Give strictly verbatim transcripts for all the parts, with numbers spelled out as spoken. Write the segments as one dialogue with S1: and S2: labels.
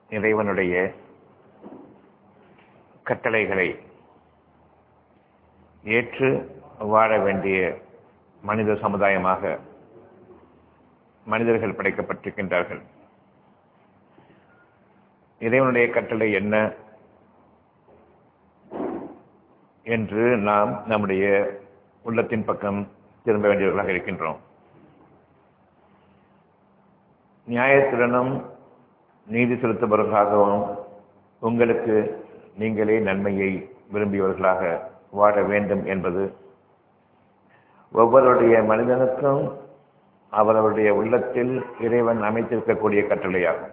S1: இறைவனுடைய கட்டளைகளை ஏற்று வாழ வேண்டிய மனித சமுதாயமாக மனிதர்கள் படைக்கப்பட்டிருக்கின்றார்கள். இறைவனுடைய கட்டளை என்ன என்று நாம் நம்முடைய உள்ளத்தின் பக்கம் திரும்ப வேண்டியவர்களாக இருக்கின்றோம். நியாயத்துடனும் நீதி செலுத்துபவர்களாகவும் உங்களுக்கு நீங்களே நன்மையை விரும்பியவர்களாக வாழ வேண்டும் என்பது ஒவ்வொருடைய மனிதனுக்கும் அவரவருடைய உள்ளத்தில் இறைவன் அமைத்திருக்கக்கூடிய கட்டளையாகும்.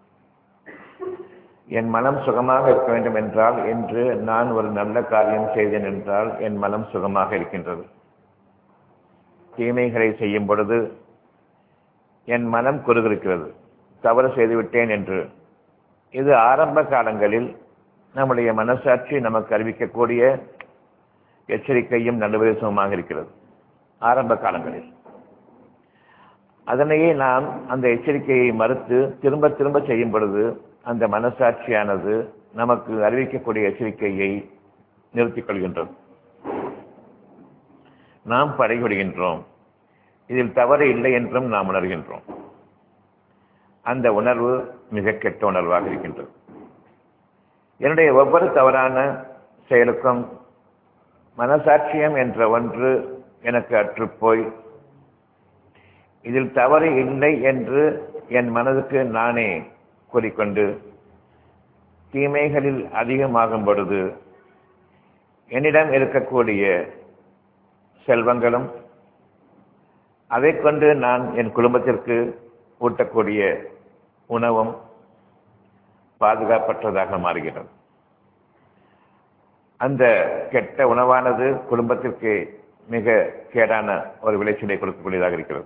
S1: என் மனம் சுகமாக இருக்க வேண்டும் என்றால் என்று நான் ஒரு நல்ல காரியம் செய்தேன் என்றால் என் மனம் சுகமாக இருக்கின்றது. தீமைகளை செய்யும் பொழுது என் மனம் குறுகிருக்கிறது, தவறு செய்துவிட்டேன் என்று. இது ஆரம்ப காலங்களில் நம்முடைய மனசாட்சி நமக்கு அறிவிக்கக்கூடிய எச்சரிக்கையும் நல்லுபதேசமாக இருக்கிறது. ஆரம்ப காலங்களில் அதனையே நாம் அந்த எச்சரிக்கையை மறுத்து திரும்ப திரும்ப செய்யும் பொழுது அந்த மனசாட்சியானது நமக்கு அறிவிக்கக்கூடிய எச்சரிக்கையை நிறுத்திக் கொள்கின்றது. நாம் படைவிடுகின்றோம். இதில் தவறு இல்லை என்றும் நாம் உணர்கின்றோம். அந்த உணர்வு மிக கெட்ட உணர்வாக இருக்கின்றது. என்னுடைய ஒவ்வொரு தவறான செயலுக்கும் மனசாட்சியம் என்ற ஒன்று எனக்கு அற்றுப்போய் இதில் தவறு இல்லை என்று என் மனதுக்கு நானே கூறிக்கொண்டு தீமைகளில் அதிகமாகும் பொழுது என்னிடம் இருக்கக்கூடிய செல்வங்களும் அதை கொண்டு நான் என் குடும்பத்திற்கு ஊட்டக்கூடிய உணவும் பாதுகாப்பற்றதாக மாறுகிறது. அந்த கெட்ட உணவானது குடும்பத்திற்கு மிக கேடான ஒரு விளைச்சலை கொடுக்கக்கூடியதாக இருக்கிறது.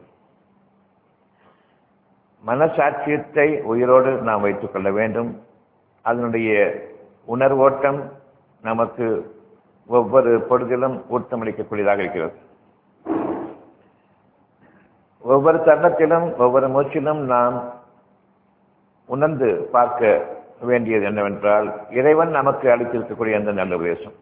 S1: மனசாட்சியத்தை உயிரோடு நாம் வைத்துக் கொள்ள வேண்டும். அதனுடைய உணர்வோட்டம் நமக்கு ஒவ்வொரு பொழுதிலும் ஊட்டமளிக்கக்கூடியதாக இருக்கிறது. ஒவ்வொரு தருணத்திலும் ஒவ்வொரு மூச்சிலும் நாம் உணர்ந்து பார்க்க வேண்டியது என்னவென்றால் இறைவன் நமக்கு அளித்திருக்கக்கூடிய அந்த நல்ல உபதேசம்,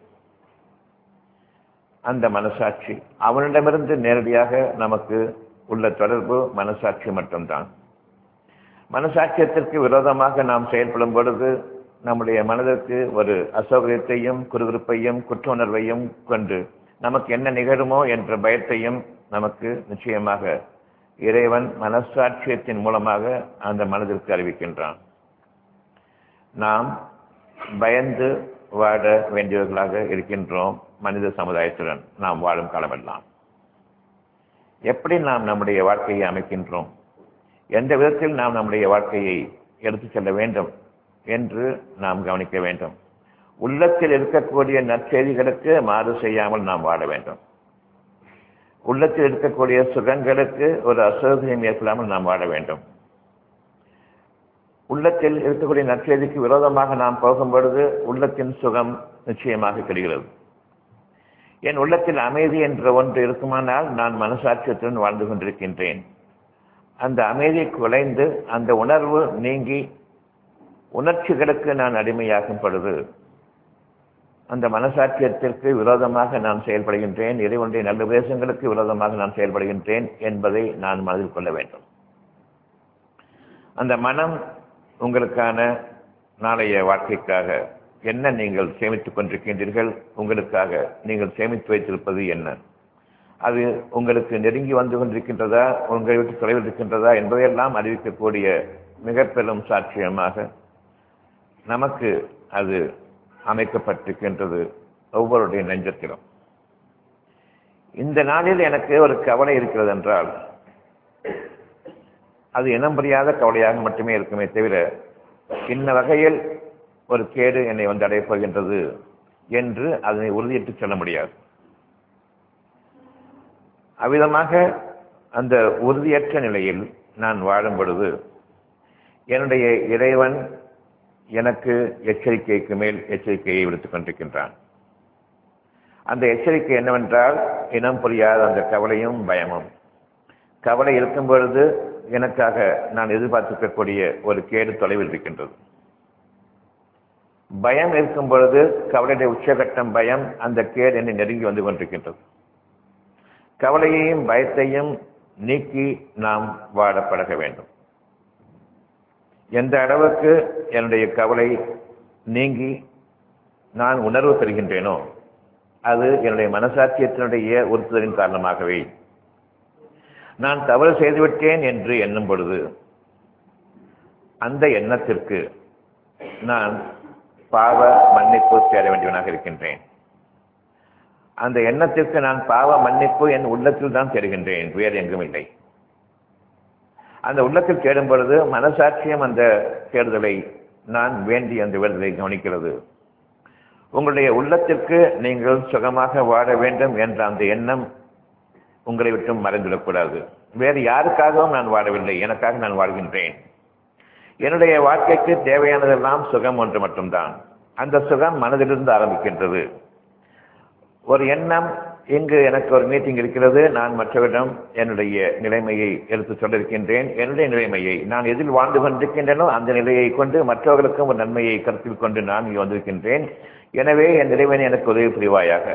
S1: அந்த மனசாட்சி அவனிடமிருந்து நேரடியாக நமக்கு உள்ள தொடர்பு மனசாட்சி மட்டும்தான். மனசாட்சியத்திற்கு விரோதமாக நாம் செயல்படும் பொழுது நம்முடைய மனதிற்கு ஒரு அசௌகரியத்தையும் குறுகுறுப்பையும் குற்ற உணர்வையும் கொண்டு நமக்கு என்ன நிகழுமோ என்ற பயத்தையும் நமக்கு நிச்சயமாக இறைவன் மனசாட்சியத்தின் மூலமாக அந்த மனதிற்கு அறிவிக்கின்றான். நாம் பயந்து வாழ வேண்டியவர்களாக இருக்கின்றோம். மனித சமுதாயத்துடன் நாம் வாழும் காலமெல்லாம் எப்படி நாம் நம்முடைய வாழ்க்கையை அமைக்கின்றோம், எந்த விதத்தில் நாம் நம்முடைய வாழ்க்கையை எடுத்துச் செல்ல வேண்டும் என்று நாம் கவனிக்க வேண்டும். உள்ளத்தில் இருக்கக்கூடிய நற்செய்திகளுக்கு மாறு செய்யாமல் நாம் வாழ வேண்டும். உள்ளத்தில் இருக்கக்கூடிய சுகங்களுக்கு ஒரு அசௌகரியம் ஏற்படாமல் நாம் வாழ வேண்டும். உள்ளத்தில் இருக்கக்கூடிய நற்செய்திக்கு விரோதமாக நாம் போகும் பொழுது உள்ளத்தின் சுகம் நிச்சயமாக கிடைக்கிறது. என் உள்ளத்தில் அமைதி என்ற ஒன்று இருக்குமானால் நான் மனசாட்சியத்துடன் வாழ்ந்து கொண்டிருக்கின்றேன். அந்த அமைதி குலைந்து அந்த உணர்வு நீங்கி உணர்ச்சிகளுக்கு நான் அடிமையாகும் பொழுது அந்த மனசாட்சியத்திற்கு விரோதமாக நான் செயல்படுகின்றேன், இறைவனுடைய நல்ல உபதேசங்களுக்கு விரோதமாக நான் செயல்படுகின்றேன் என்பதை நான் மனதில் கொள்ள வேண்டும். அந்த மனம் உங்களுக்கான நாளைய வாழ்க்கைக்காக என்ன நீங்கள் சேமித்துக் கொண்டிருக்கின்றீர்கள், உங்களுக்காக நீங்கள் சேமித்து வைத்திருப்பது என்ன, அது உங்களுக்கு நெருங்கி வந்து கொண்டிருக்கின்றதா, உங்களை விட்டு தொலைவில் இருக்கின்றதா என்பதையெல்லாம் அறிவிக்கக்கூடிய மிக பெரும் சாட்சியமாக நமக்கு அது அமைக்கப்பட்டிருக்கின்றது ஒவ்வொருடைய நெஞ்சத்திலும். இந்த நாளில் எனக்கு ஒரு கவலை இருக்கிறது என்றால் அது இனம் புரியாத கவலையாக மட்டுமே இருக்குமே தவிர இன்ன வகையில் ஒரு கேடு என்னை வந்து அடையப் போகின்றது என்று அதனை உறுதியிட்டு சொல்ல முடியாது. அவ்விதமாக அந்த உறுதியற்ற நிலையில் நான் வாழும் பொழுது என்னுடைய இறைவன் எனக்கு எச்சரிக்கைக்கு மேல் எச்சரிக்கையை விடுத்துக் கொண்டிருக்கின்றான். அந்த எச்சரிக்கை என்னவென்றால் இனம் புரியாத அந்த கவலையும் பயமும். கவலை இருக்கும் பொழுது எனக்காக நான் எதிர்பார்த்திருக்கக்கூடிய ஒரு கேடு தொலைவில் இருக்கின்றது. பயம் இருக்கும் பொழுது கவலையுடைய உச்சகட்டம் பயம், அந்த கேடு என்னை நெருங்கி வந்து கொண்டிருக்கின்றது. கவலையையும் பயத்தையும் நீக்கி நாம் வாழ பழக வேண்டும். எந்த அளவுக்கு என்னுடைய கவலை நீங்கி நான் உணர்வு பெறுகின்றேனோ அது என்னுடைய மனசாட்சியத்தினுடைய உறுத்துதலின் காரணமாகவே. நான் தவறு செய்துவிட்டேன் என்று எண்ணும் பொழுது அந்த எண்ணத்திற்கு நான் பாவ மன்னிப்பு தேட வேண்டியவனாக இருக்கின்றேன். அந்த எண்ணத்திற்கு நான் பாவ மன்னிப்பு என் உள்ளத்தில் தான் தேடுகின்றேன், வேறு எங்கும் இல்லை. அந்த உள்ளத்தில் தேடும் பொழுது மனசாட்சியம் அந்த தேடுதலை நான் வேண்டி அந்த வேடுதலை கவனிக்கிறது. உங்களுடைய உள்ளத்திற்கு நீங்கள் சுகமாக வாழ வேண்டும் என்ற அந்த எண்ணம் உங்களை விட்டும் மறைந்துவிடக்கூடாது. வேறு யாருக்காகவும் நான் வாழவில்லை, எனக்காக நான் வாழ்கின்றேன். என்னுடைய வாழ்க்கைக்கு தேவையானதெல்லாம் சுகம் ஒன்று மட்டும்தான். அந்த சுகம் மனதிலிருந்து ஆரம்பிக்கின்றது. ஒரு எண்ணம், இங்கு எனக்கு ஒரு மீட்டிங் இருக்கிறது, நான் மற்றவரிடம் என்னுடைய நிலைமையை எடுத்து சொல்லியிருக்கின்றேன். என்னுடைய நிலைமையை நான் எதில் வாழ்ந்து கொண்டிருக்கின்றனோ அந்த நிலையை கொண்டு மற்றவர்களுக்கும் ஒரு நன்மையை கருத்தில் கொண்டு நான் இங்கே வந்திருக்கின்றேன். எனவே என் இறைவனை எனக்கு உதவி புரிவாயாக.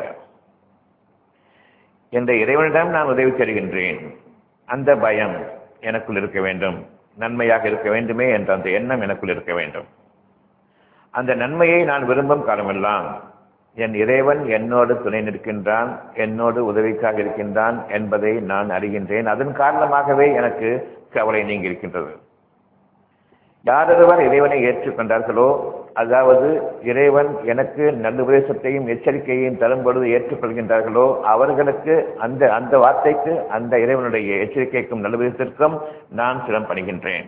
S1: என்ற இறைவனிடம் நான் உதவி தருகின்றேன். அந்த பயம் எனக்குள் இருக்க வேண்டும், நன்மையாக இருக்க வேண்டுமே என்ற அந்த எண்ணம் எனக்குள் இருக்க வேண்டும். அந்த நன்மையை நான் விரும்பும் காலமெல்லாம் என் இறைவன் என்னோடு துணை நிற்கின்றான், என்னோடு உதவிக்காக இருக்கின்றான் என்பதை நான் அறிகின்றேன். அதன் காரணமாகவே எனக்கு கவலை நீங்கி இருக்கின்றது. யாரொருவர் இறைவனை ஏற்றுக்கொண்டார்களோ, அதாவது இறைவன் எனக்கு நல்ல உபதேசத்தையும் எச்சரிக்கையையும் தரும் பொழுது ஏற்றுக்கொள்கின்றார்களோ அவர்களுக்கு அந்த அந்த வார்த்தைக்கு, அந்த இறைவனுடைய எச்சரிக்கைக்கும் நல்ல உபதேசத்திற்கும் நான் சிரம் பணிகின்றேன்.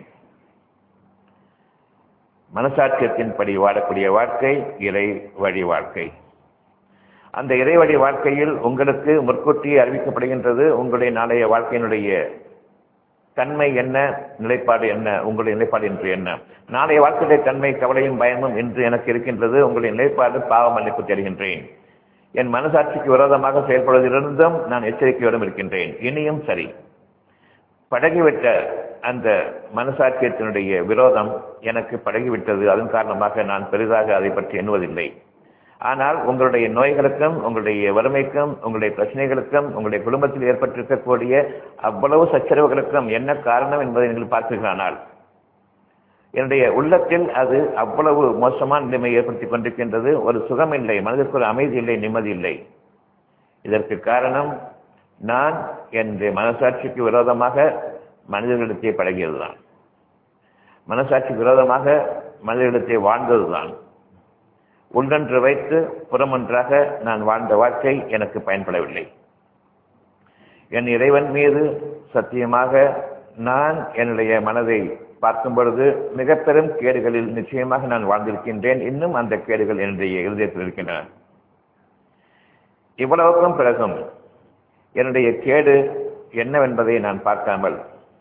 S1: மனசாட்சியத்தின்படி வாழக்கூடிய வாழ்க்கை இறை வழி வாழ்க்கை. அந்த இறை வழி வாழ்க்கையில் உங்களுக்கு முற்கூட்டியே அறிவிக்கப்படுகின்றது உங்களுடைய நாளைய வாழ்க்கையினுடைய தன்மை என்ன, நிலைப்பாடு என்ன, உங்களுடைய நிலைப்பாடு என்று என்ன. நாளைய வாழ்க்கையுடைய தன்மை கவலையும் பயமும் என்று எனக்கு இருக்கின்றது. உங்களுடைய நிலைப்பாடு பாவ மன்னிப்பு தருகின்றேன். என் மனசாட்சிக்கு விரோதமாக செயல்படுவதிலிருந்தும் நான் எச்சரிக்கையோடும் இருக்கின்றேன். இனியும் சரி, பழகிவிட்ட அந்த மனசாட்சியத்தினுடைய விரோதம் எனக்கு பழகிவிட்டது. அதன் காரணமாக நான் பெரிதாக அதை பற்றி எண்ணுவதில்லை. ஆனால் உங்களுடைய நோய்களுக்கும், உங்களுடைய வறுமைக்கும், உங்களுடைய பிரச்சனைகளுக்கும், உங்களுடைய குடும்பத்தில் ஏற்பட்டிருக்கக்கூடிய அவ்வளவு சச்சரவுகளுக்கும் என்ன காரணம் என்பதை நீங்கள் பார்த்தீர்களானால் என்னுடைய உள்ளத்தில் அது அவ்வளவு மோசமான நிலைமை ஏற்படுத்திக் கொண்டிருக்கின்றது. ஒரு சுகம் இல்லை, மனதிற்கு ஒரு அமைதி இல்லை, நிம்மதி இல்லை. இதற்கு காரணம் நான் என்னுடைய மனசாட்சிக்கு விரோதமாக மனிதர்களிடத்தை பழகியதுதான், மனசாட்சிக்கு விரோதமாக மனிதர்களிடத்தை வாழ்ந்ததுதான். உள்ளொன்று வைத்து புறமொன்றாக நான் வாழ்ந்த வாழ்க்கை எனக்கு பயன்படவில்லை. என் இறைவன் மீது சத்தியமாக நான் என்னுடைய மனதை பார்க்கும் பொழுது மிக பெரும் கேடுகளில் நிச்சயமாக நான் வாழ்ந்திருக்கின்றேன். இன்னும் அந்த கேடுகள் என்னுடைய இருதயத்தில் இருக்கின்றன. இவ்வளவுக்கும் பிறகும் என்னுடைய கேடு என்னவென்பதை நான் பார்க்காமல்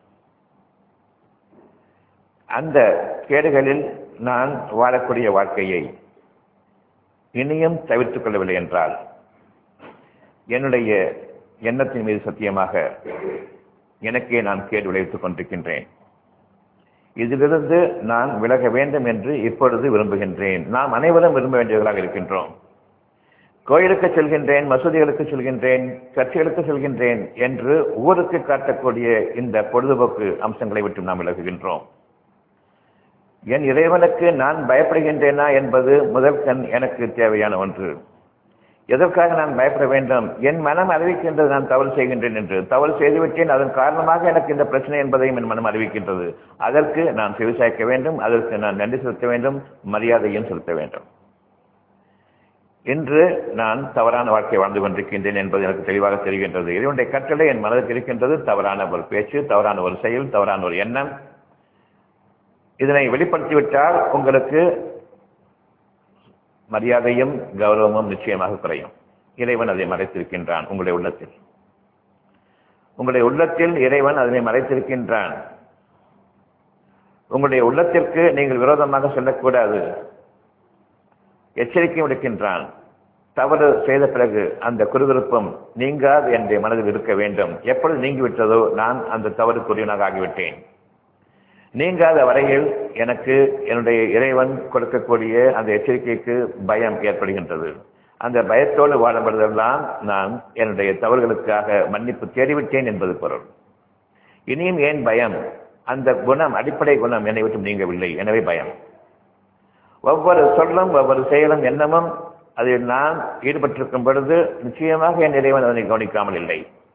S1: அந்த கேடுகளில் நான் வாழக்கூடிய வாழ்க்கையை இனியும் தவிர்த்துக் கொள்ளவில்லை என்றால் என்னுடைய எண்ணத்தின் மீது சத்தியமாக எனக்கே நான் கேடு விளைவித்துக் கொண்டிருக்கின்றேன். இதிலிருந்து நான் விலக வேண்டும் என்று இப்பொழுது விரும்புகின்றேன். நாம் அனைவரும் விரும்ப வேண்டியவர்களாக இருக்கின்றோம். கோயிலுக்கு செல்கின்றேன், மசூதிகளுக்கு செல்கின்றேன், சர்ச்சைகளுக்கு செல்கின்றேன் என்று ஊருக்கு காட்டக்கூடிய இந்த பொழுதுபோக்கு அம்சங்களை விட்டு நாம் விலகுகின்றோம். என் இறைவனுக்கு நான் பயப்படுகின்றேனா என்பது முதல் கண் எனக்கு தேவையான ஒன்று. எதற்காக நான் பயப்பட வேண்டும்? என் மனம் அறிவிக்கின்றது நான் தவறு செய்கின்றேன் என்று. தவறு செய்துவிட்டேன், அதன் காரணமாக எனக்கு இந்த பிரச்சனை என்பதையும் என் மனம் அறிவிக்கின்றது. அதற்கு நான் செவிசாய்க்க வேண்டும், அதற்கு நான் நன்றி செலுத்த வேண்டும், மரியாதையும் செலுத்த வேண்டும். இன்று நான் தவறான வாழ்க்கை வாழ்ந்து கொண்டிருக்கின்றேன் என்பது எனக்கு தெளிவாக தெரிகின்றது. இறைவனுடைய கட்டளை என் மனதில் இருக்கின்றது. தவறான ஒரு பேச்சு, தவறான ஒரு செயல், தவறான ஒரு எண்ணம், இதனை வெளிப்படுத்திவிட்டால் உங்களுக்கு மரியாதையும் கௌரவமும் நிச்சயமாக குறையும். இறைவன் அதை மறைத்திருக்கின்றான் உங்களுடைய உள்ளத்தில். உங்களுடைய உள்ளத்தில் இறைவன் அதனை மறைத்திருக்கின்றான். உங்களுடைய உள்ளத்திற்கு நீங்கள் விரோதமாக சொல்லக்கூடாது, எச்சரிக்கை விடுக்கின்றான். தவறு செய்த பிறகு அந்த குறுகுறுப்பும் நீங்காது என்ற மனதில் இருக்க வேண்டும். எப்பொழுது நீங்கிவிட்டதோ நான் அந்த தவறுக்குரியவனாக ஆகிவிட்டேன். நீங்காத வரையில் எனக்கு என்னுடைய இறைவன் கொடுக்கக்கூடிய அந்த எச்சரிக்கைக்கு பயம் ஏற்படுகின்றது. அந்த பயத்தோடு வாழப்படுவதெல்லாம் நான் என்னுடைய தவறுகளுக்காக மன்னிப்பு தேடிவிட்டேன் என்பது பொருள். இனியும் ஏன் பயம்? அந்த குணம், அடிப்படை குணம் என்னை விட்டு நீங்கவில்லை, எனவே பயம். ஒவ்வொரு சொல்லும் ஒவ்வொரு செயலும் எண்ணமும் அதில் நான் ஈடுபட்டிருக்கும் பொழுது நிச்சயமாக என் இறைவன் அதனை கவனிக்காமல் இல்லை.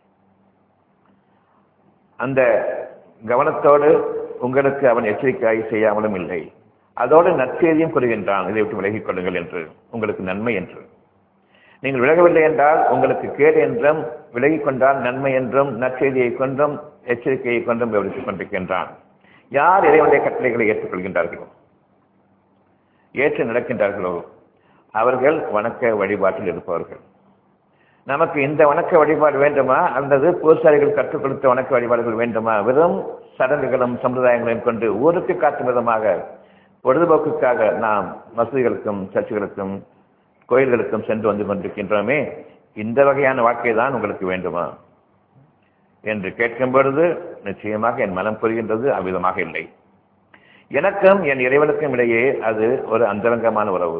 S1: அந்த கவனத்தோடு உங்களுக்கு அவன் எச்சரிக்கை செய்யாமலும் இல்லை. அதோடு நற்செய்தியும் கூறுகின்றான், இதை விட்டு விலகிக் கொள்ளுங்கள் என்று, உங்களுக்கு நன்மை என்று. நீங்கள் விலகவில்லை என்றால் உங்களுக்கு கேடு என்றும், விலகிக் கொண்டால் நன்மை என்றும், நற்செய்தியை கொண்டும் எச்சரிக்கையை கொண்டும் விவரித்துக் கொண்டிருக்கின்றான். யார் இறைவனுடைய கட்டளைகளை ஏற்றுக்கொள்கின்றார்களோ, ஏற்று நடக்கின்றார்களோ அவர்கள் வணக்க வழிபாட்டில் இருப்பவர்கள். நமக்கு இந்த வணக்க வழிபாடு வேண்டுமா, அல்லது பூசாரிகள் கற்றுக் கொடுத்த வணக்க வழிபாடுகள் வேண்டுமா? வெறும் சடங்குகளும் சம்பிரதாயங்களையும் கொண்டு ஊருக்கு காட்டும் விதமாக பொழுதுபோக்குக்காக நாம் மசூதிகளுக்கும் சர்ச்சுகளுக்கும் கோயில்களுக்கும் சென்று வந்து கொண்டிருக்கின்றோமே, இந்த வகையான வாழ்க்கை தான் உங்களுக்கு வேண்டுமா என்று கேட்கும் பொழுது நிச்சயமாக என் மனம் புரிகின்றது, அவ்விதமாக இல்லை. எனக்கும் என் இறைவனுக்கும் இடையே அது ஒரு அந்தரங்கமான உறவு,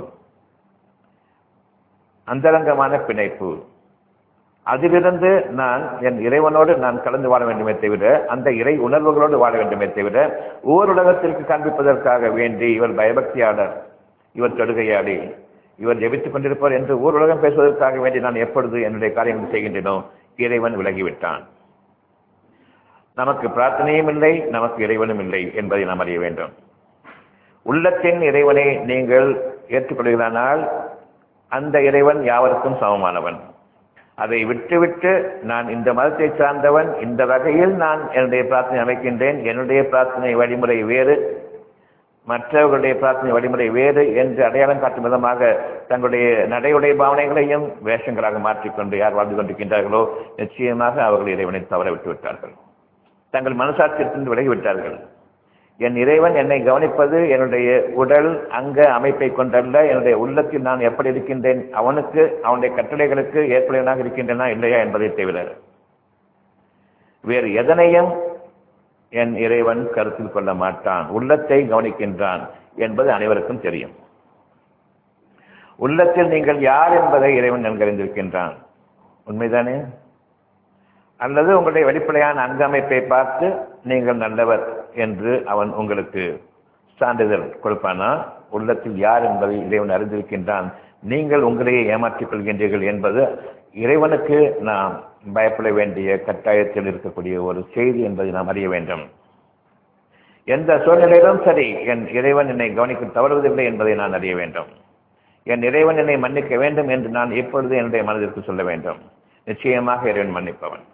S1: அந்தரங்கமான பிணைப்பு. அதிலிருந்து நான் என் இறைவனோடு நான் கலந்து வாழ வேண்டுமே தவிர, அந்த இறை உணர்வுகளோடு வாழ வேண்டுமே தவிர, ஓர் உலகத்திற்கு காண்பிப்பதற்காக வேண்டி இவர் பயபக்தியாளர், இவர் தொடுகையாளி, இவர் ஜெபித்துக் கொண்டிருப்பார் என்று ஊர் உலகம் பேசுவதற்காக வேண்டி நான் எப்பொழுது என்னுடைய காரியங்கள் செய்கின்றனோ இறைவன் விலகிவிட்டான். நமக்கு பிரார்த்தனையும் இல்லை, நமக்கு இறைவனும் இல்லை என்பதை நாம் அறிய வேண்டும். உள்ளத்தின் இறைவனை நீங்கள் ஏற்றுக்கொள்கிறானால் அந்த இறைவன் யாவருக்கும் சமமானவன். அதை விட்டுவிட்டு நான் இந்த மதத்தை சார்ந்தவன், இந்த வகையில் நான் என்னுடைய பிரார்த்தனை அமைக்கின்றேன், என்னுடைய பிரார்த்தனை வழிமுறை வேறு, மற்றவர்களுடைய பிரார்த்தனை வழிமுறை வேறு என்று அடையாளம் காட்டும் விதமாக தங்களுடைய நடையுடைய பாவனைகளையும் வேஷங்களாக மாற்றிக்கொண்டு யார் வாழ்ந்து கொண்டிருக்கின்றார்களோ நிச்சயமாக அவர்கள் இறைவனை தவற விட்டு விட்டார்கள், தங்கள் மனசாட்சியிலிருந்து விலகிவிட்டார்கள். என் இறைவன் என்னை கவனிப்பது என்னுடைய உடல் அங்க அமைப்பை கொண்டல்ல, என்னுடைய உள்ளத்தில் நான் எப்படி இருக்கின்றேன், அவனுக்கு அவனுடைய கட்டளைகளுக்கு ஏற்புடையவனாக இருக்கின்றனா இல்லையா என்பதை தவிர வேறு எதனையும் என் இறைவன் கருத்தில் கொள்ள மாட்டான். உள்ளத்தை கவனிக்கின்றான் என்பது அனைவருக்கும் தெரியும். உள்ளத்தில் நீங்கள் யார் என்பதை இறைவன் நன்கறிந்திருக்கின்றான், உண்மைதானே? அல்லது உங்களுடைய வெளிப்படையான அங்கமைப்பை பார்த்து நீங்கள் நல்லவர் என்று அவன் உங்களுக்கு சான்றிதழ் கொடுப்பானா? உள்ளத்தில் யார் என்பதை இறைவன் அறிந்திருக்கின்றான். நீங்கள் உங்களையே ஏமாற்றிக் கொள்கின்றீர்கள் என்பது இறைவனுக்கு நாம் பயப்பட வேண்டிய கட்டாயத்தில் இருக்கக்கூடிய ஒரு செய்தி என்பதை நாம் அறிய வேண்டும். எந்த சூழ்நிலையிலும் சரி என் இறைவன் என்னை கவனிக்க தவறுவதில்லை என்பதை நான் அறிய வேண்டும். என் இறைவன் என்னை மன்னிக்க வேண்டும் என்று நான் எப்பொழுது என்னுடைய மனதிற்கு சொல்ல வேண்டும். நிச்சயமாக இறைவன் மன்னிப்பவன்.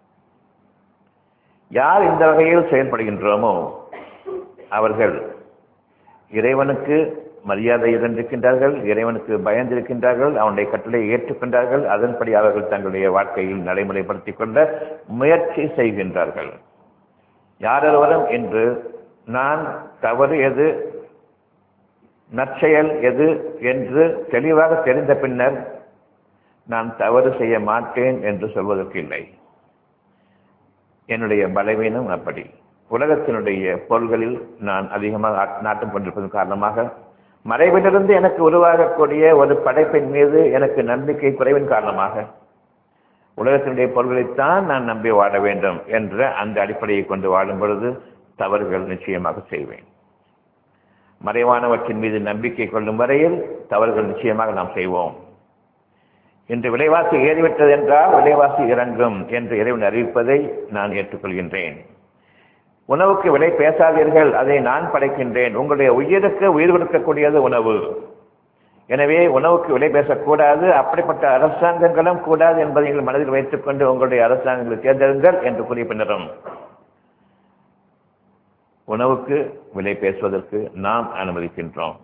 S1: யார் இந்த வகையில் செயல்படுகின்றோமோ அவர்கள் இறைவனுக்கு மரியாதை இருக்கின்றார்கள், இறைவனுக்கு பயந்திருக்கின்றார்கள், அவனுடைய கட்டளையை ஏற்றுக்கொண்டார்கள், அதன்படி அவர்கள் தங்களுடைய வாழ்க்கையில் நடைமுறைப்படுத்திக் கொள்ள முயற்சி செய்கின்றார்கள். யாரொருவரும் இன்று நான் தவறு எது நற்செயல் எது என்று தெளிவாக தெரிந்த பின்னர் நான் தவறு செய்ய மாட்டேன் என்று சொல்வதற்கு இல்லை. என்னுடைய பலவீனம் அப்படி. உலகத்தினுடைய பொருள்களில் நான் அதிகமாக நாட்டம் கொண்டிருப்பதன் காரணமாக, மறைவிலிருந்து எனக்கு உருவாகக்கூடிய ஒரு படைப்பின் மீது எனக்கு நம்பிக்கை குறைவின் காரணமாக உலகத்தினுடைய பொருள்களைத்தான் நான் நம்பி வாழ வேண்டும் என்ற அந்த அடிப்படையை கொண்டு வாழும் பொழுது தவறுகள் நிச்சயமாக செய்வேன். மறைவானவற்றின் மீது நம்பிக்கை கொள்ளும் வரையில் தவறுகள் நிச்சயமாக நாம் செய்வோம். இன்று விலைவாசி ஏறிவிட்டது என்றால் விலைவாசி இறங்கும் என்று இறைவன் அறிவிப்பதை நான் ஏற்றுக்கொள்கின்றேன். உணவுக்கு விலை பேசாதீர்கள், அதை நான் படைக்கின்றேன். உங்களுடைய உயிருக்கு உயிர் கொடுக்கக்கூடியது உணவு. எனவே உணவுக்கு விலை பேசக்கூடாது, அப்படிப்பட்ட அரசாங்கங்களும் கூடாது என்பதை நீங்கள் மனதில் வைத்துக் கொண்டு உங்களுடைய அரசாங்கங்களை தேர்ந்தெடுங்கள் என்று கூறிய பின்னரும் உணவுக்கு விலை பேசுவதற்கு நாம் அனுமதிக்கின்றோம்.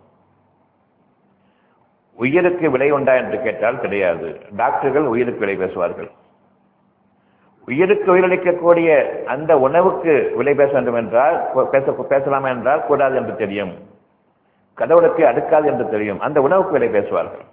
S1: உயிருக்கு விலை உண்டா என்று கேட்டால் கிடையாது. டாக்டர்கள் உயிருக்கு விலை பேசுவார்கள். உயிருக்கு உயிரளிக்கக்கூடிய அந்த உணவுக்கு விலை பேச வேண்டும் என்றால் பேச பேசலாமா என்றால் கூடாது என்று தெரியும். கடவுளுக்கு அடுக்காது என்று தெரியும். அந்த உணவுக்கு விலை பேசுவார்கள்.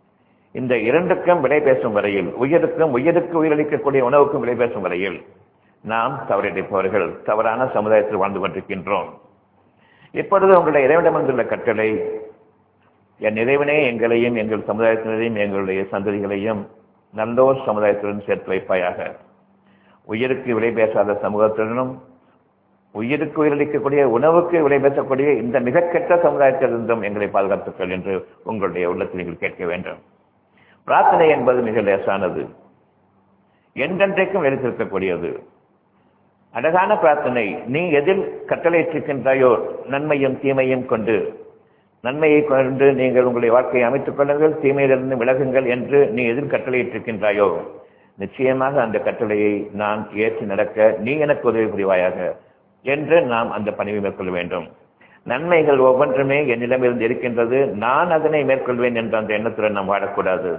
S1: இந்த இரண்டுக்கும் விலை பேசும் வரையில், உயிருக்கும் உயிருக்கு உயிரளிக்கக்கூடிய உணவுக்கும் விலை பேசும் வரையில் நாம் தவறிழைப்பவர்கள், தவறான சமுதாயத்தில் வாழ்ந்து கொண்டிருக்கின்றோம். இப்பொழுது உங்களுடைய இறைவனிடமிருந்துள்ள கட்டளை, என் இறைவனே எங்களையும் எங்கள் சமுதாயத்தினரையும் எங்களுடைய சந்ததிகளையும் நல்லோர் சமுதாயத்துடன் சேர்த்து வைப்பாயாக. உயிருக்கு விலை பேசாத சமூகத்துடனும் உயிருக்கு உயிரளிக்கக்கூடிய உணவுக்கு விலை பேசக்கூடிய இந்த மிக கெட்ட சமுதாயத்திலிருந்தும் எங்களை பாதுகாத்துக்கள் என்று உங்களுடைய உள்ளத்தில் நீங்கள் கேட்க வேண்டும். பிரார்த்தனை என்பது மிக லேசானது, என்றென்றைக்கும் நிலைத்திருக்கக்கூடியது. அழகான பிரார்த்தனை. நீ எதில் கட்டளையிட்டிருக்கின்றாயோ நன்மையும் தீமையும் கொண்டு, நன்மையை கொண்டு நீங்கள் உங்களுடைய வாழ்க்கையை அமைத்துக் கொள்ளுங்கள், தீமையிலிருந்து விலகுங்கள் என்று நீ எதில் கட்டளையிட்டிருக்கின்றாயோ நிச்சயமாக அந்த கட்டளையை நான் ஏற்று நடக்க நீ எனக்கு உதவி புரிவாயாக என்று நாம் அந்த பணிவை மேற்கொள்ள வேண்டும். நன்மைகள் ஒவ்வொன்றுமே என்னிடமிருந்து இருக்கின்றது, நான் அதனை மேற்கொள்வேன் என்ற அந்த எண்ணத்துடன் நாம் வாழக்கூடாது.